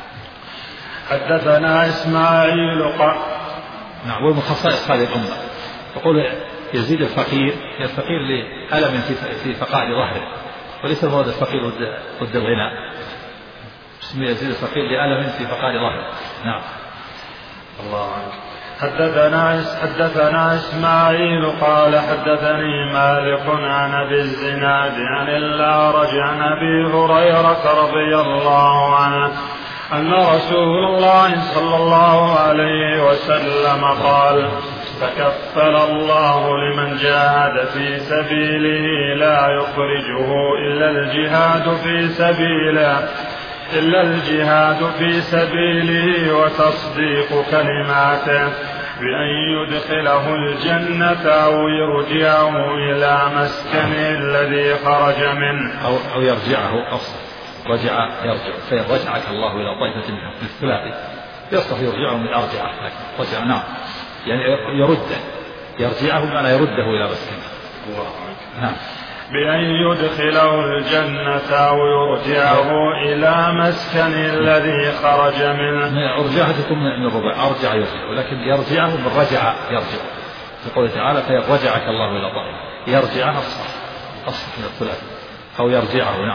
حدثنا إسماعيل قال نعم. ومن خصائص هذه الأمة يقول يزيد الفقير الفقير لألم في فقاعد ظهره، وليس المراد الفقير ضد الغنى، اسمه يزيد الفقير لألم في فقاعد ظهره. نعم. الله عنك. حدثنا حدثنا إسماعيل قال حدثني مالك عن أبي الزناد عن الأعرج عن أبي هريرة رضي الله عنه أن رسول الله صلى الله عليه وسلم قال تكفل الله لمن جاهد في سبيله لا يخرجه إلا الجهاد في سبيله إلا الجهاد في سبيله وتصديق كلماته بأن يدخله الجنة أو يرجعه إلى مسكنه الذي خرج منه أو, أو يرجعه أصلا رجع يرجع فإن رجعك الله إلى طائفة من الثلاثة يصف يرجعه من أرجعه رجع. نعم. يعني يرده يرجعه بمعنى يرده إلى مسكنه. نعم. بأن يدخله الجنة أو يرجعه إلى مسكن الذي خرج منه. أرجعه تكون من الربع أرجع يرجع، ولكن يرجعه من رجع يرجع في قوله تعالى فإن رجعك الله إلى طائفة يرجعه الصح أصح من الثلاث أو يرجعه. نعم.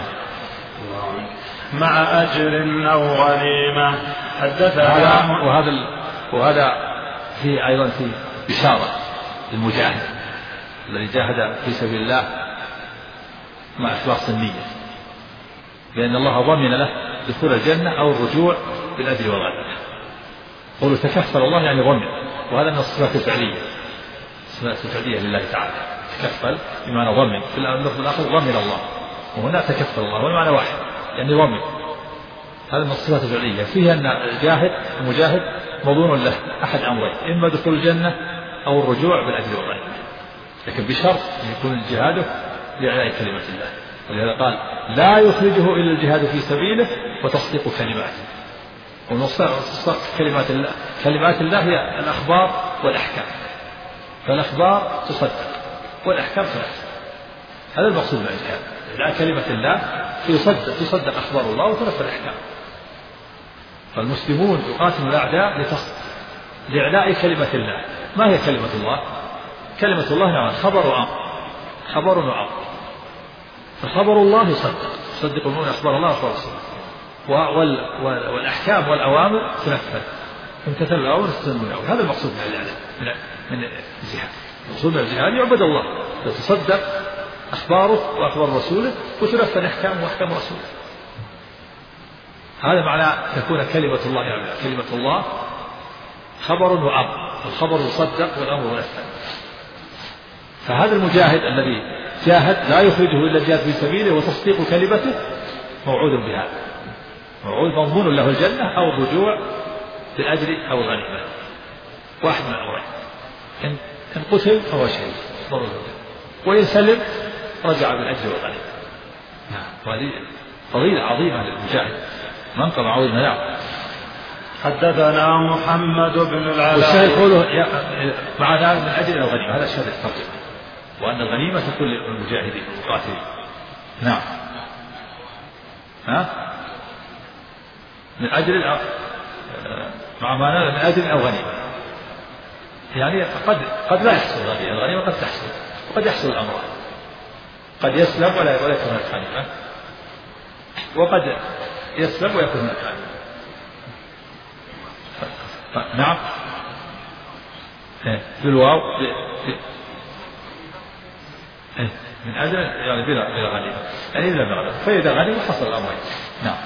مع أجر أو غنيمة. حدثنا وهذا وهذا في أيضا في بشارة للمجاهد الذي جاهد في سبيل الله مع إخلاص النية، لأن الله ضمن له دخول الجنة أو الرجوع بالأجر والغنيمة. قولوا تكفل الله يعني ضمن، وهذا من الصفات الفعلية، الصفات الفعلية لله تعالى. تكفل بمعنى ضمن، في اللفظ الآخر ضمن الله، وهنا تكفل الله والمعنى واحد يعني ضمن. هذا من الصفات الفعلية فيها أن الجاهد المجاهد مضمون له أحد أمرين، إما دخول الجنة أو الرجوع بالأجر والغنيمة، لكن بشرط أن يكون جهاده لإعلاء كلمة الله. ولهذا قال لا يخرجه إلا الجهاد في سبيله وتصديق كلماته. ونصدق كلمات الله، كلمات الله هي الأخبار والأحكام، فالأخبار تصدق والأحكام ثلاث. هذا المقصود من الجهاد، إعلاء كلمة الله يصدق تصدق أخبار الله وتنفذ الأحكام. فالمسلمون يقاتلون الأعداء لإعلاء كلمة الله. ما هي كلمة الله؟ كلمة الله يعني خبر وأمر، خبر وأمر. فخبر الله يصدق يصدق المؤمن أخبار الله وأخبار رسوله، والأحكام والأوامر تنفذ. امتثل الأوامر تستلم الأوامر. هذا المقصود من الإعلان من من الجهاد. المقصود من الجهاد يعبد الله، تصدق أخباره وأخبار رسوله وتنفذ أحكامه وأحكام رسوله. هذا معنى تكون كلمة الله يعني كلمة الله خبر وأمر، الخبر يصدق والأمر ينفذ. فهذا المجاهد الذي جاهد لا يخرجه إلا الجهاد في سبيله وتصديق كلمته موعود بهذا، موعود مضمون له الجنة أو الرجوع بالأجر أو الغنيمة، واحد من الأمرين. إن قتل فهو شهيد وإن سلم رجع بالأجر والغنيمة. وهذه فضيلة عظيمة للمجاهد، منقبة عظيمة. نعم. حدثنا محمد بن العلاء. والشاهد قوله مع ذلك من أجل الغنيمة، هذا الشاهد الترجمة، وأن الغنيمة تكون للمجاهدين القاتلين. نعم. ها؟ من أجل مع معنى من أجل الغنيمة، يعني قد قد لا يحصل الغنيمة، قد تحصل وقد يحصل الأمر، قد يسلم ولا ولا يكون الغنيمة، وقد يسلم ويكون الغنيمة. نعم. بالواو من أجل يعني بلا بلا غنيمة، يعني إذا غنم فإذا غنم حصل الأمرين. نعم.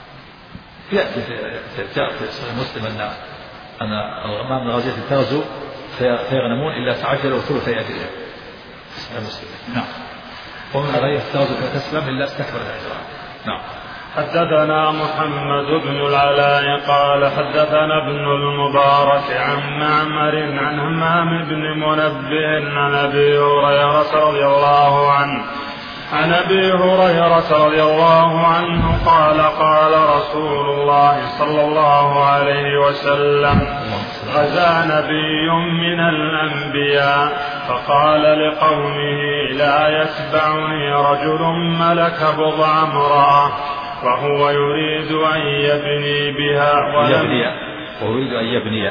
يأتي جاء في صحيح مسلم أن أن الغمام من غزوة تغزو فيغنمون إلا تعجلوا ثلثي أجرهم. صحيح مسلم. نعم. ومن غزوة تغزو فتسلم إلا استكبر الأجران. نعم. حدثنا محمد بن العلاء قال حدثنا ابن المبارك عن معمر عن همام بن منبه عن أبي هريرة رضي الله عنه عن أبي هريرة رضي الله عنه قال قال رسول الله صلى الله عليه وسلم غزا نبي من الأنبياء فقال لقومه لا يتبعني رجل ملك بضع امرأة وهو يريد أن يبني بها ولم ويريد أن يبني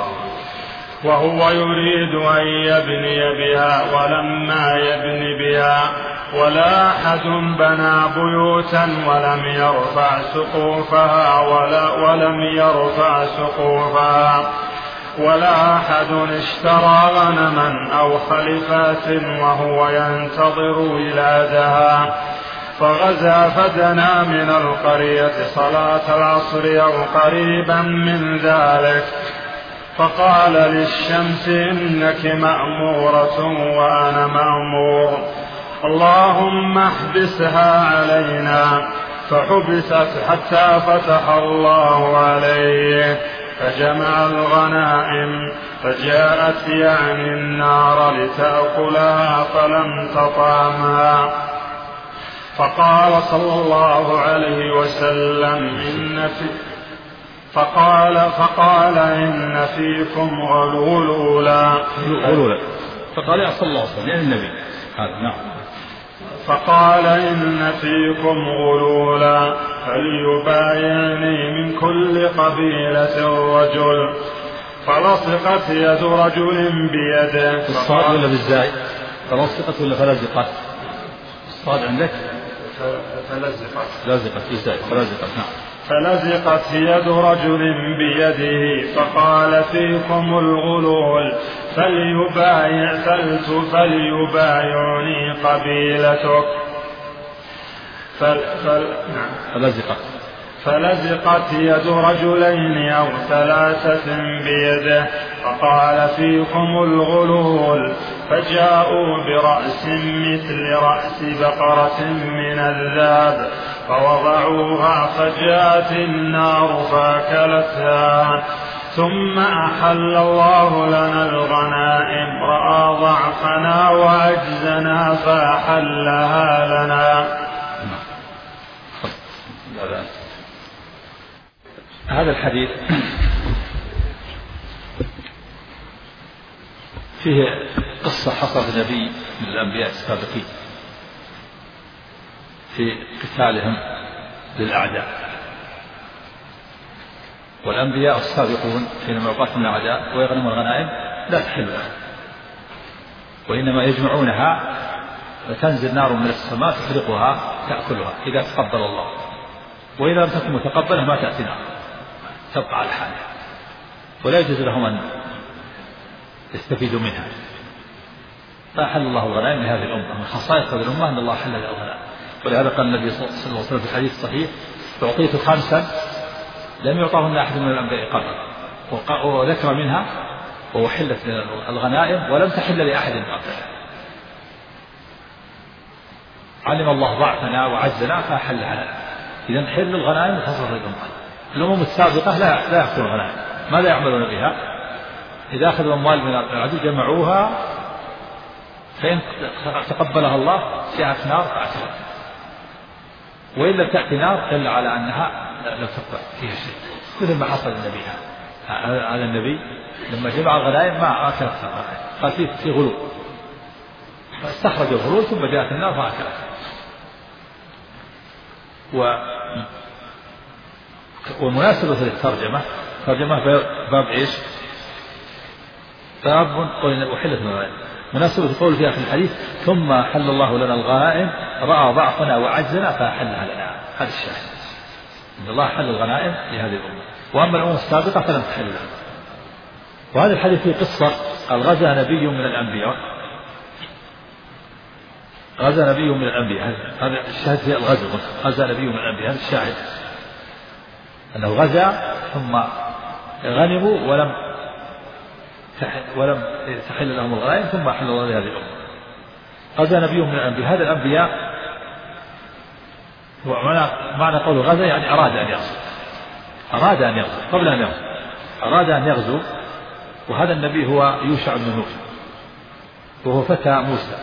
وهو يريد أن يبني بها ولما يبني بها ولا أحد بنى بيوتا ولم يرفع سقوفها ولا ولم يرفع سقوفها ولا أحد اشترى غنما أو خلفات وهو ينتظر ولادها فغزا فدنا من القرية صلاة العصر أو قريبا من ذلك فقال للشمس إنك مأمورة وأنا مأمور اللهم احبسها علينا فحبست حتى فتح الله عليه فجمع الغنائم فجاءت يعني النار لتأكلها فلم تطعمها فقال صلى الله عليه وسلم إن في فقال فقال إن فيكم غلولا غلولا فقال يا صلى الله عليه وسلم يعني النبي هذا. نعم. فقال إن فيكم غلولا فليبايعني من كل قبيلة رجل فلصقت يد رجل بيده. الصاد ولا بالزاي؟ فلصقت ولا فلزقت؟ الصاد عندك؟ فلزقت. لزقت بالزاي فلزقت. نعم. فلزقت يد رجل بيده فقال فيكم الغلول فليبايع فلت فليبايعني قبيلتك فل فل فلزقت فلزقت يد رجلين أو ثلاثة بيده فقال فيكم الغلول فجاءوا برأس مثل رأس بقرة من الذهب فوضعوها فجاءت النار فأكلتها ثم أحل الله لنا الغنائم رأى ضعفنا وعجزنا فأحلها لنا. هذا الحديث فيه قصة حصلت النبي من الأنبياء السابقين في قتالهم للأعداء، والأنبياء السابقون حينما يقاتلون الأعداء ويغنمون الغنائم لا تحل لهم، وإنما يجمعونها وتنزل نار من السماء تحرقها تأكلها إذا تقبل الله، وإذا لم تكن متقبلة ما تأتي نار تبقى على حالها، ولا يجوز لهم أن يستفيدوا منها. فأحل الله الغنائم لهذه الأمة. من خصائص هذه الأمة أن الله حل لها الغنائم، ولهذا قال النبي صلى الله عليه وسلم في الحديث الصحيح أعطيت خمسا لم يعطاهن أحد من الأنبياء قبل، وذكر منها وحلت الغنائم ولم تحل لأحد قبل. علم الله ضعفنا وعجزنا فأحلها لنا. إذا حل الغنائم خاصة الأمة. الأمم السابقة لا لا يأخذون الغنائم، ماذا يعملون بها؟ إذا أخذوا أموال من العدو جمعوها، فإن تقبلها الله جاءت نار فأكلت. وإن لم تأتي نار دل على أنها لم تقطع فيها شيء، مثل ما حصل للنبي على النبي لما جمع الغنائم ما أكلت الغنائم، قال فيه في غلو، فاستخرج الغلو ثم جاءت النار فأكلت. و والمناسبة للترجمة ترجمة باب إيش؟ باب قول أحلت الغنائم. مناسبة قول فيها في الحديث ثم حل الله لنا الغنائم رأى ضعفنا وعجزنا فأحلها لنا، هذا الشاهد إن الله حل الغنائم لهذه الأمة، وأما الأمم السابقة فلم تحل لها. وهذا الحديث فيه قصة، قال غزا نبي من الأنبياء، غزا نبي من الأنبياء، هذا الشاهد في الغزو، غزا نبي من الأنبياء، هذا الشاهد أنه غزا ثم غنموا ولم ولم تحل لهم الغنائم ثم أحل الله لهذه الأمة. غزا نبي من الأنبياء، هذا الأنبياء معنى معنى قول غزا يعني أراد أن يغزو، أراد أن يغزو قبل أن يغزو، أراد أن يغزو. وهذا النبي هو يوشع بن نون، وهو فتى موسى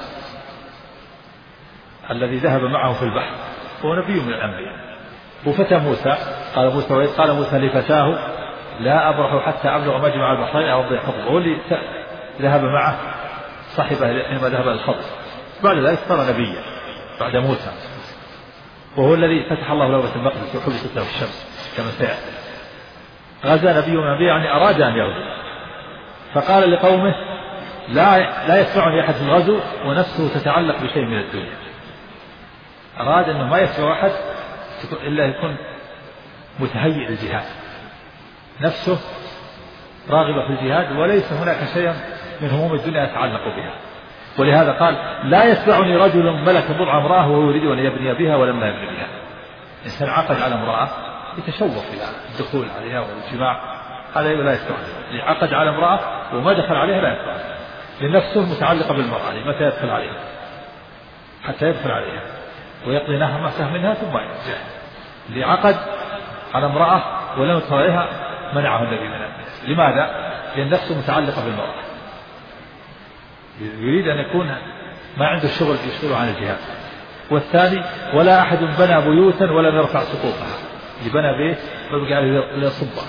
الذي ذهب معه في البحر، هو نبي من الأنبياء وفتى موسى. قال موسى وإذ قال موسى لفتاه لا أبرح حتى أبلغ مجمع البحرين أو أمضي حقبة، هو اللي ذهب معه صاحبه حينما ذهب الخضر، بعد ذلك صار نبيا بعد موسى، وهو الذي فتح الله له بيت المقدس وحبست له الشمس كما سيأتي. غزا نبي من الأنبياء يعني أراد أن يغزو، فقال لقومه لا لا يسمعني أحد في الغزو ونفسه تتعلق بشيء من الدنيا. أراد أنه ما يسمع أحد إلا يكون متهيئ للجهاد، نفسه راغبة في الجهاد وليس هناك شيء من هموم الدنيا يتعلق بها. ولهذا قال لا يتبعني رجل ملك بضع امرأة وهو يريد أن يبني بها ولما يبني بها. إنسان عقد على امرأة يتشوق إلى الدخول عليها والجماع، هذا لا يتبعني. عقد على امرأة وما دخل عليها لا يتبعني، لنفسه متعلقة بالمرأة متى يدخل عليها حتى يدخل عليها ويقضي نهمته منها ثم يرجع. اللي عقد على امرأة ولم يدخل عليها منعه النبي من ذلك. لماذا؟ لأن نفسه متعلقة بالمرأة، يريد أن يكون ما عنده الشغل يشغله عن الجهاد. والثاني ولا أحد بنى بيوتا ولم يرفع سقوفها، اللي بنى بيت فبقى عليه ليصبها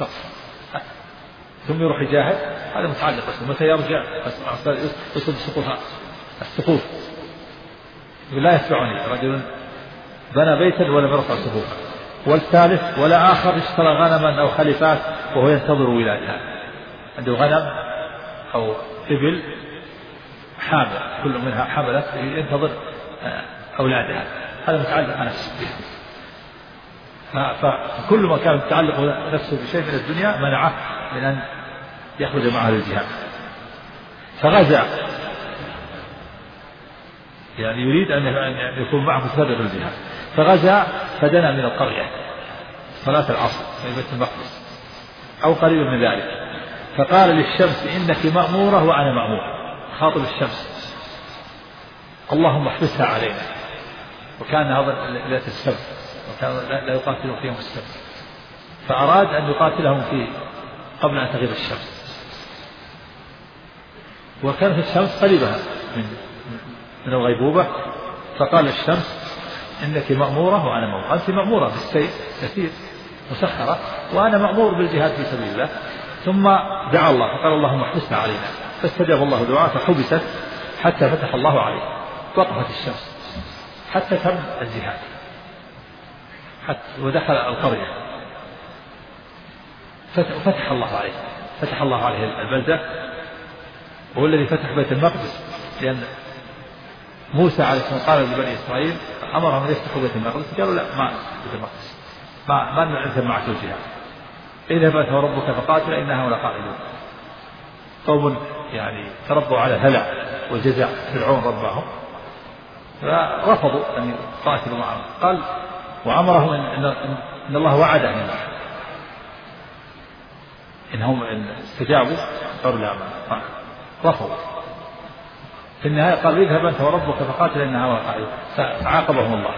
ثم يروح يجاهد، هذا متعلق بس متى يرجع يصب سقوفها السقوف. لا يتبعني رجل بنى بيتا ولم يرفع سقوفها. والثالث ولا آخر اشترى غنما أو خليفات وهو ينتظر ولادها، عنده غنم أو إبل حامل كل منها حملت ينتظر أولادها، هذا متعلق نفسه بها. فكل ما كان متعلق نفسه بشيء من الدنيا منعه من أن يخرج معها للجهاد. فغزا يعني يريد أن يكون معه متفرغ للجهاد، فغزا فدنا من القرية صلاة العصر في بيت المقدس أو قريب من ذلك، فقال للشمس إنك مأمورة وأنا مأمور، خاطب الشمس اللهم احبسها علينا. وكان هذا ليلة السبت وكان لا يقاتلون فيهم السبت، فأراد أن يقاتلهم في قبل أن تغيب الشمس، وكانت الشمس قريبة من من الغيبوبة، فقال الشمس إنك مأمورة وأنا مأمور، أنت مأمورة بالسيف كثير مسخرة وأنا مأمور بالجهاد في سبيل الله. ثم دعا الله فقال اللهم احبسها علينا، فاستجاب الله دعاء فحبست حتى فتح الله عليه، وقفت الشمس حتى تم الجهاد حتى ودخل القرية فتح الله عليه، فتح الله عليه البلدة، وهو الذي فتح بيت المقدس، لأن موسى عليه السلام قال لبني إسرائيل أمرهم أن يفتحوا بيت المقدس، قالوا لا ما بيت المقدس ما ما نعلم معك الجهاد، اذهب أنت وربك فقاتل إنها ولا قائلون. قوم يعني تربوا على الهلع والجزع، فرعون رباهم فرفضوا أن يقاتلوا معهم، قال وأمرهم إن, إن الله وعد أن ينصر، إنهم إن استجابوا قالوا لا ما رفضوا. في النهاية قال اذهب أنت وربك فقاتل إنها ولا قائلون، فعاقبهم الله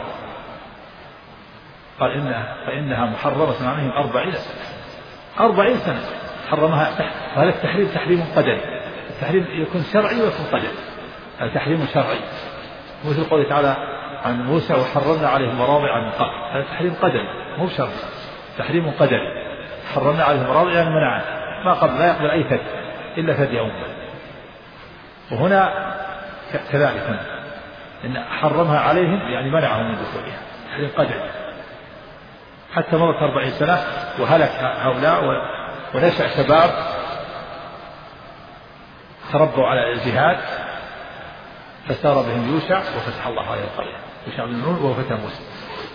قال إنها فإنها محرمة عليهم أربعين سنة، أربعين سنة حرمها تحت. وهذا التحريم تحريم قدري، التحريم يكون شرعي ويكون قدري، التحريم شرعي مثل قوله تعالى عن موسى وحرمنا عليه المراضع من قبل. هذا تحريم قدري مو شرط، تحريم قدري. حرمنا عليه المراضع يعني منعه ما قبل لا يقبل أي ثدي إلا ثدي أمه. وهنا كذلك إن حرمها عليهم يعني منعهم من دخولها، تحريم قدري. حتى مرت أربعين سنة وهلك هؤلاء ونشأ شباب تربوا على الجهاد فسار بهم يوشع وفتح الله هذه القرية، يوشع بن نون وهو فتى موسى.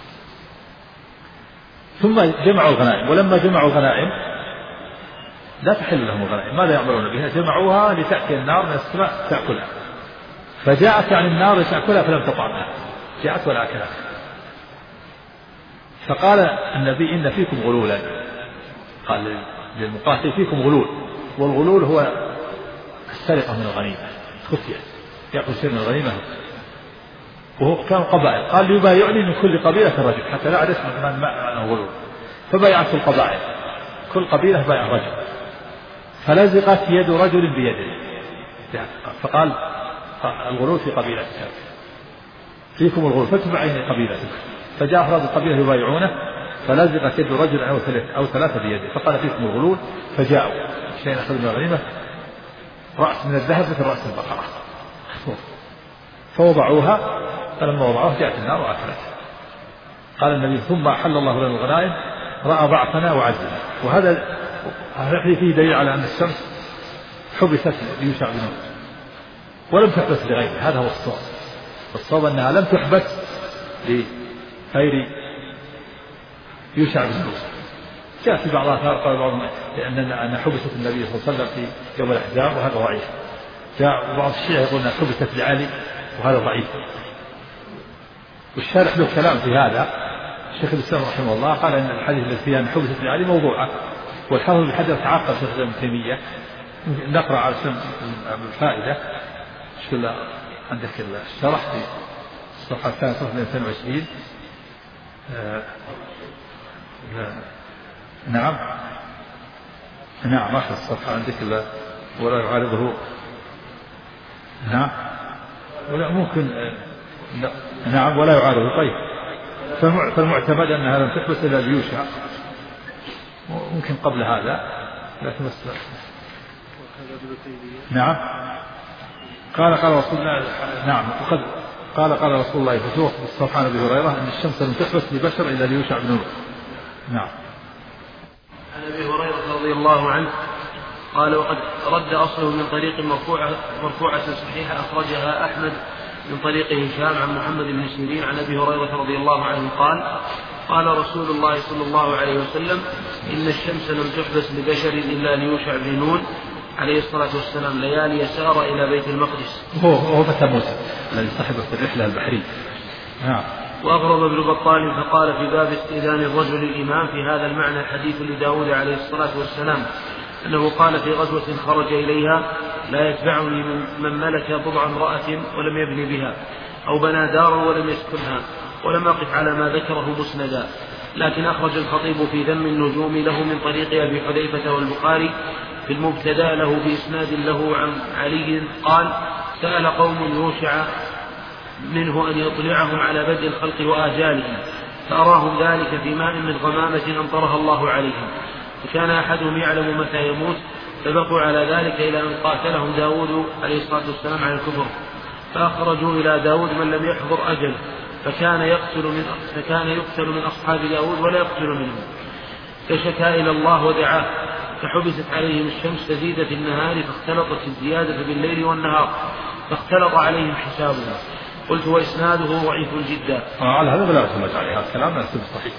ثم جمعوا الغنائم، ولما جمعوا الغنائم لا تحل لهم الغنائم، ماذا يعملون بها؟ جمعوها لتأتي النار من السماء تأكلها، فجاءت عن النار لتأكلها فلم تطعمها، جاءت ولا أكلها. فقال النبي إن فيكم غلولا، قال للمقاتل فيكم غلول، والغلول هو السرقة من الغنيمة خفية، يأخذ شيء من الغنيمة. وهو كان قبائل، قال ليبايعني من كل قبيلة رجل حتى لا أعرف من معنى غلول، فبايعت القبائل كل قبيلة بايع رجل، فلزقت يد رجل بيده، فقال الغلول في قبيلة فيكم الغلول فتبعين قبيلتك، فجاء أفراد القبيلة يبايعونه فلزقت يد رجل أو ثلاثة أو ثلاثة بيده، فقال فيكم الغلول، فجاءوا شيء أخذ من الغنيمة رأس من الذهب مثل رأس البقرة فوضعوها، فلما وضعوها جاءت النار وأكلتها. قال النبي ثم أحل الله لنا الغنائم رأى ضعفنا وعجزنا. وهذا هذا فيه دليل على أن الشمس حبست ليوشع بن نون ولم تحبس لغيره، هذا هو الصواب. الصواب أنها لم تحبس لغير يوشع بن نون. جاء في بعض الآثار قال بعضهم أن حبست النبي صلى الله عليه وسلم في يوم الأحزاب وهذا ضعيف. جاء بعض الشيعة يقول أنها حبست لعلي وهذا ضعيف. والشارح له كلام في هذا، الشيخ الإسلام رحمه الله قال أن الحديث الذي فيه أن حبست لعلي موضوعة، والحافظ بن حجر تعقب شيخ ابن تيمية. نقرأ على سن الفائدة شو عندك الشرح في الصفحة الثانية صفحة مئتين وعشرين. آه نعم نعم آخر الصفحة عندك ولا يعارضه. نعم ولا ممكن آه نعم ولا يعارضه. طيب فالمعتمد أنها لم تحبس إلا ليوشع، ممكن قبل هذا لكن بس نعم. قال قال رسول الله نعم وقد قال قال رسول الله فتوق الصفحة عن أبي هريرة أن الشمس لم تحبس لبشر إلا ليوشع بن نون. نعم. عن أبي هريرة رضي الله عنه قال وقد رد أصله من طريق مرفوعة مرفوعة صحيحة أخرجها أحمد من طريق هشام عن محمد بن سيرين عن أبي هريرة رضي الله عنه قال قال رسول الله صلى الله عليه وسلم إن الشمس لم تحبس لبشر إلا ليوشع بن نون عليه الصلاة والسلام ليالي سار إلى بيت المقدس. هو هو فتى موسى الذي صاحب الرحلة البحرية. نعم. وأغرب ابن بطال فقال في باب استئذان الرجل الإمام في هذا المعنى حديث لداود عليه الصلاة والسلام أنه قال في غزوة خرج إليها لا يتبعني من ملك بضع امرأة ولم يبني بها أو بنى دارا ولم يسكنها، ولم أقف على ما ذكره مسندا. لكن أخرج الخطيب في ذم النجوم له من طريق أبي حذيفة والبخاري في المبتدأ له بإسناد له عن علي قال سأل قوم يوشع منه أن يطلعهم على بدء الخلق وآجالهم فأراهم ذلك في ماء من غمامة أمطرها الله عليهم، فكان أحدهم يعلم متى يموت فبقوا على ذلك إلى أن قاتلهم داود عليه الصلاة والسلام على الكفر، فأخرجوا إلى داود من لم يحضر أجل فكان يقتل من فكان يقتل من أصحاب داود ولا يقتل منهم، فشكا إلى الله ودعاه فحبست عليهم الشمس تزيد في النهار فاختلطت الزيادة بالليل والنهار فاختلط عليهم حسابهم. قلت وإسناده ضعيف جدا. على هذا لا يعتمد عليه، هذا الكلام لا يصير صحيح.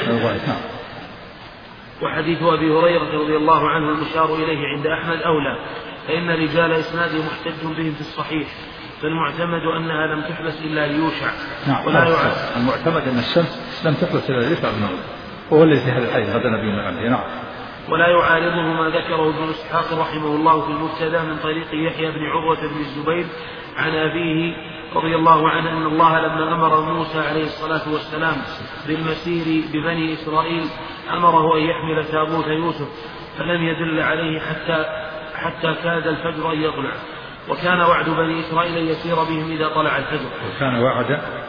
وحديث أبي هريرة رضي الله عنه المشار إليه عند أحمد أولى، فإن رجال إسناده محتج بهم في الصحيح، فالمعتمد أنها لم تحبس إلا ليوشع. نعم. ولا يعارض المعتمد أن الشمس لم تحبس إلا ليوشع بن نون، وهو الذي في هذا الحديث غدا نبينا عنه. نعم. ولا يعارضه ما ذكره ابن إسحاق رحمه الله في المبتدأ من طريق يحيى بن عروة بن الزبير عن أبيه رضي الله عنه أن الله لما أمر موسى عليه الصلاة والسلام بالمسير ببني إسرائيل أمره أن يحمل تابوت يوسف فلم يدل عليه حتى حتى كاد الفجر أن يطلع، وكان وعد بني إسرائيل أن يسير بهم إذا طلع الفجر. وكان وعد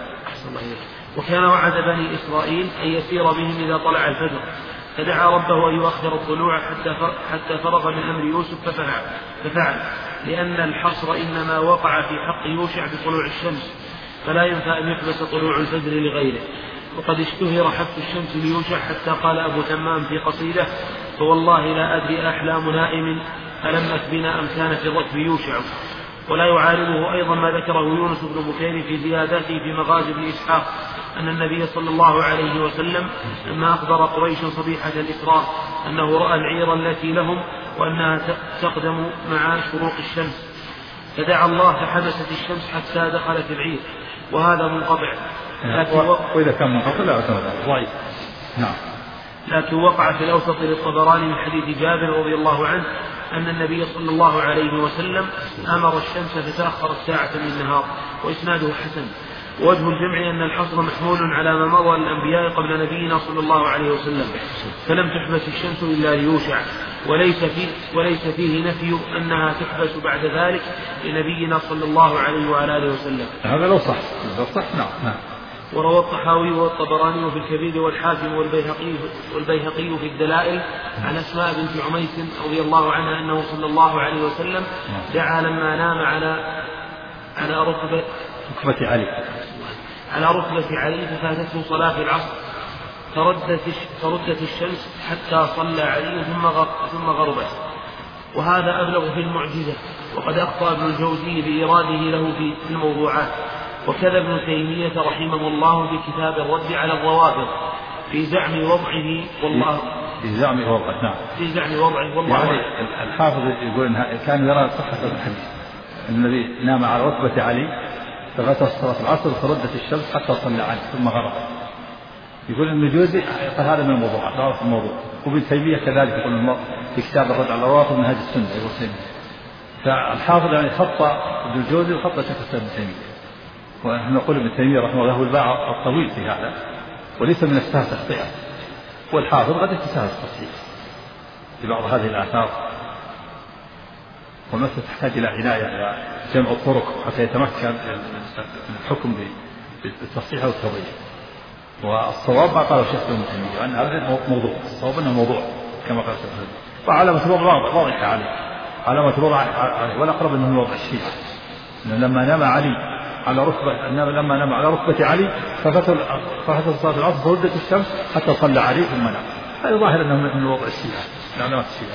الله إليك. وكان وعد بني إسرائيل أن يسير بهم إذا طلع الفجر، فدعا ربه أن يؤخر الطلوع حتى حتى فرغ من أمر يوسف ففعل, ففعل لأن الحصر إنما وقع في حق يوشع بطلوع الشمس، فلا ينفع أن يحبس طلوع الفجر لغيره. وقد اشتهر حبس الشمس ليوشع حتى قال أبو تمام في قصيدة: فوالله لا أدري أحلام نائم ألمت بنا أم كان في الركب يوشع. ولا يعارضه أيضا ما ذكره يونس بن بكير في زياداته في مغازي بن إسحاق أن النبي صلى الله عليه وسلم لما أخبر قريش صبيحة الإسراء أنه رأى العير التي لهم وأنها تقدم مع شروق الشمس، فدعا الله فحبست الشمس حتى دخلت العير، وهذا منقطع. لكن وإذا كان منقطع لا أعتمد ضعيف. نعم. لكن وقع في الأوسط للطبراني من حديث جابر رضي الله عنه أن النبي صلى الله عليه وسلم أمر الشمس فتأخرت ساعة من النهار، وإسناده حسن. ووجه الجمع أن الحصر محمول على ما مضى الأنبياء قبل نبينا صلى الله عليه وسلم، فلم تحبس الشمس إلا ليوشع، وليس فيه, وليس فيه نفي أنها تحبس بعد ذلك لنبينا صلى الله عليه وآله وسلم. هذا لو صح لو صح نعم نعم. وروى الطحاوي والطبراني في الكبير والحاكم والبيهقي, والبيهقي في الدلائل عن أسماء بنت عميس رضي الله عنها أنه صلى الله عليه وسلم دعا لما نام على على ركبة ركبة علي على ركبة علي ففاتته صلاة العصر، فردت فردت الشمس حتى صلى علي ثم ثم غربت. وهذا أبلغ في المعجزة، وقد أخطأ ابن الجوزي بإراده له في الموضوعات. وكذا ابن تيمية رحمه الله في كتاب الرد على الروافض في زعم وضعه والله في زعم وضعه نعم في زعم وضعه والله يعني الحافظ يقول إنها كان يرى صحة الحديث الذي نام على ركبة علي فغتت صلاة العصر فردت الشمس حتى صلى عنه ثم غربت. يقول ابن الجوزي قال هذا من الموضوعات لا في الموضوع. وابن تيمية كذلك يقول في كتاب الرد على الروافض من هذه السنة يقول تيمية. فالحافظ يعني خط ابن الجوزي وخط شيخ ابن تيمية. ونحن نقول ابن تيمية رحمه الله الباع الطويل في هذا وليس من السهل تخطئه، والحافظ قد يتساهل التصحيح في بعض هذه الآثار، والمسألة تحتاج إلى عناية إلى جمع الطرق حتى يتمكن من الحكم بالتصحيح والتضييع. والصواب ما قاله شيخ ابن تيمية أن هذا موضوع، الصواب أنه موضوع كما قال شيخ ابن تيمية، وعلامة الوضع واضحة عليه، علامة الوضع عليه، والأقرب أنه وضع الشيعة لما نام علي على ركبة لما نام على ركبة علي ففتت صلاة العصر فردت الشمس حتى صلى علي ثم نام. هذا ظاهر أنه من وضع الشيعة من علامات الشيعة.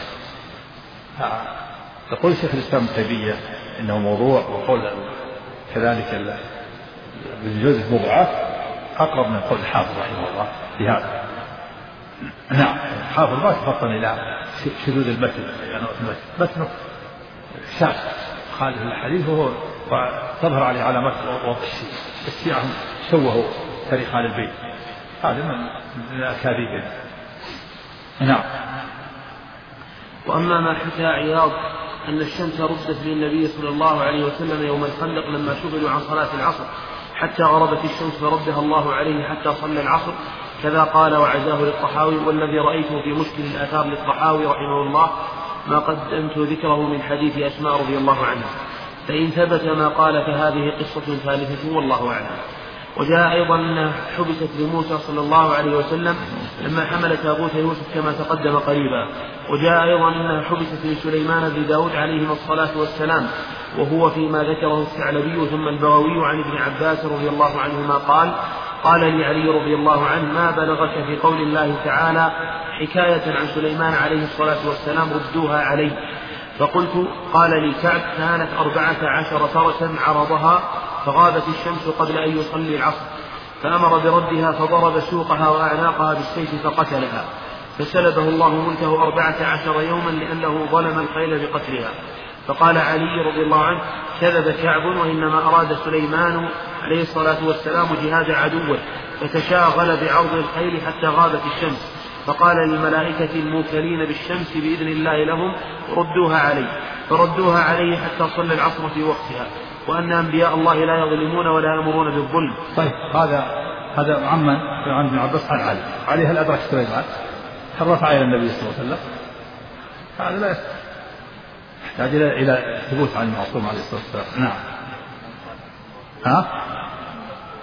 يقول شيخ الإسلام ابن تيمية إنه موضوع، وقول كذلك ابن الجوزي موضوعات أقرب من قول الحافظ رحمه الله في هذا. نعم الحافظ ما تفطن إلى شذوذ المتن يعني متن شاذ خالف الحديث وهو تظهر عليه علامات وضع الشيعة. الشيعة شوهوا تاريخ آل البيت، هذا من الأكاذيب. نعم. وأما ما حكى عياض أن الشمس ردت بالنبي صلى الله عليه وسلم يوم الخندق لما شغلوا عن صلاة العصر حتى غربت الشمس فردها الله عليه حتى صلى العصر، كذا قال وعزاه للطحاوي. والذي رأيته في مشكل الآثار للطحاوي رحمه الله ما قدمت ذكره من حديث أسماء رضي الله عنها، فإن ثبت ما قال فهذه قصة ثالثة والله أعلم. وجاء أيضا أنها حبست لموسى صلى الله عليه وسلم لما حمل تابوت يوسف كما تقدم قريبا. وجاء أيضا أنها حبست لسليمان بن داود عليهما الصلاة والسلام، وهو فيما ذكره الثعلبي ثم البغوي عن ابن عباس رضي الله عنهما قال قال لي علي رضي الله عنه ما بلغك في قول الله تعالى حكاية عن سليمان عليه الصلاة والسلام ردوها علي، فقلت قال لي كعب كانت أربعة عشر فرسا عرضها فغابت الشمس قبل أن يصلي العصر، فأمر بردها فضرب سوقها وأعناقها بالسيف فقتلها، فسلبه الله ملكه أربعة عشر يوما لأنه ظلم الخيل بقتلها. فقال علي رضي الله عنه كذب كعب وإنما أراد سليمان عليه الصلاة والسلام جهاد عدوه فتشاغل بعرض الخيل حتى غابت الشمس، فقال للملائكة الموكلين بالشمس بإذن الله لهم ردوها عليه، فردوها عليه حتى صلى العصر في وقتها، وأن أنبياء الله لا يظلمون ولا يأمرون بالظلم. طيب هذا هذا عمن عن ابن عباس عن علي. علي هل أدرك سليمان؟ هل رفع إلى النبي صلى الله عليه وسلم؟ هذا لا يحتاج إلى ثبوت عن المعصوم عليه الصلاة والسلام. نعم. ها؟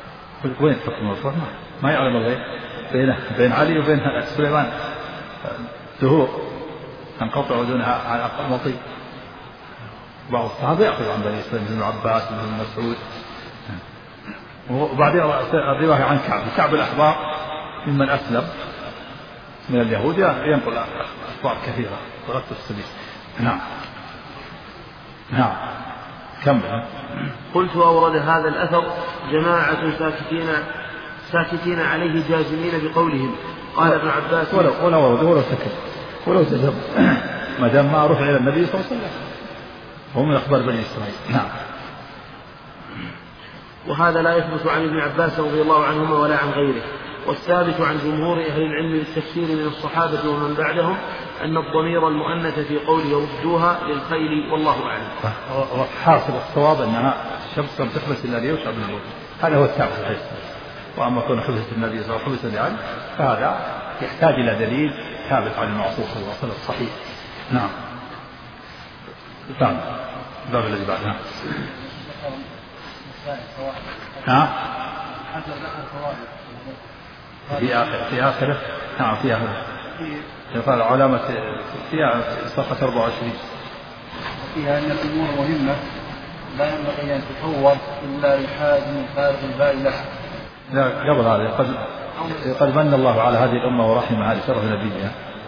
وين حكم المرفوع؟ ما يعلم الغيب. بين بين علي وبين سليمان دهور تنقطع دونها عن أقل مطيب. بعض الصحابة يأخذ عن بني إسرائيل مثل عباس وابن مسعود. وبعدين الرواية عن كعب كعب الأحبار ممن أسلم من اليهود ينقل أخبار كثيرة تغطي السبيل. نعم نعم كمل. قلت أورد هذا الأثر جماعة ساكتين ساكتين عليه جازمين بقولهم. قال ابن عباس ولو ولو ورد ولو سكت ولو سكت ما دام ما رفع إلى النبي صلى الله عليه وسلم هو من أخبار بني إسرائيل. نعم. وهذا لا يثبت عن ابن عباس رضي الله عنهما ولا عن غيره. والثابت عن جمهور أهل العلم بالتفسير من الصحابة ومن بعدهم أن الضمير المؤنث في قوله ردوها للخيل والله أعلم. حاصل الصواب أنها الشمس لم تحبس إلا ليوشع بن نون. هذا هو الثابت الحديث. وأما كون حبست النبي صلى الله عليه وسلم لعلي فهذا يحتاج إلى دليل ثابت عن المعصوم صلى الله عليه وسلم الصحيح. نعم. نعم. الباب الذي بعده. ها؟ في آخر في آخره نعم في آخره يقال علامة فيها صفحة أربعة وعشرين. فيها أن الأمور مهمة لا ينبغي أن تفوض إلا لحاج من خارج الباء لها. لا قبل هذا قد قد من الله على هذه الأمة ورحمها لشرف نبيها.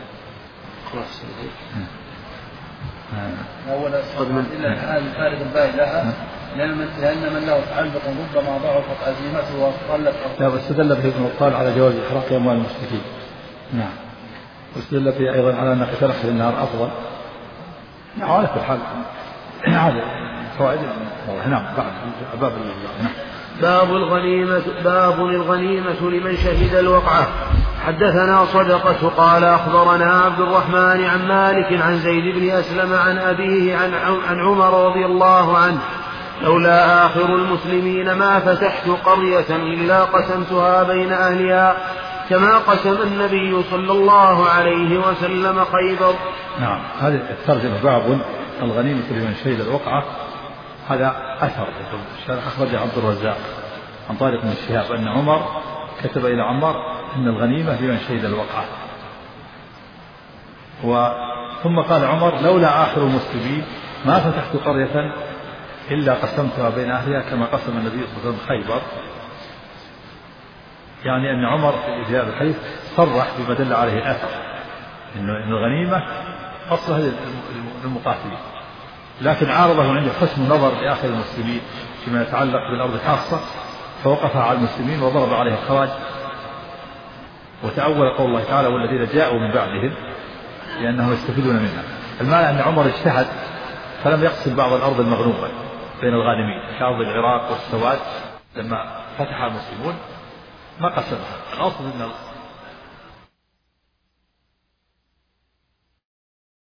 أولا إلا لحاج من خارج الباء لها لأن من له تعلق ربما ضعفت عزيمته وقلت. لا واستدل به ابن القال على جواز إحراق أموال المشركين. نعم. واستدل به أيضا على أن قتال في النار أفضل. نعم على كل حال هذا فوائد. نعم بعد باب نعم. باب الغنيمة باب الغنيمة لمن شهد الوقعة. حدثنا صدقة قال أخبرنا عبد الرحمن عن مالك عن زيد بن أسلم عن أبيه عن عن عمر رضي الله عنه لولا آخر المسلمين ما فتحت قرية إلا قسمتها بين أهلها كما قسم النبي صلى الله عليه وسلم خيبر. نعم هذه الترجمة باب الغنيمة لمن شهد الوقعة. هذا أثر أخرجه عبد الرزاق عن طارق بن الشهاب أن عمر كتب إلى عمر أن الغنيمة لمن شهد الوقعة. ثم قال عمر لولا آخر المسلمين ما فتحت قرية إلا قسمتها بين أهلها كما قسم النبي صلى الله عليه وسلم خيبر. يعني أن عمر في هذا الحديث صرح بما دل عليه الأثر أن الغنيمة أصلها للمقاتلين، لكن عارضه عنده حسن نظر لآخر المسلمين فيما يتعلق بالأرض خاصة فوقفها على المسلمين وضرب عليه الخراج وتأول قول الله تعالى والذين جاءوا من بعدهم لأنهم يستفيدون منها. المعنى أن عمر اجتهد فلم يقسم بعض الأرض المغنومة بين الغانمين كأرض العراق والسواد لما فتح المسلمون ما قسمها. الأصل أن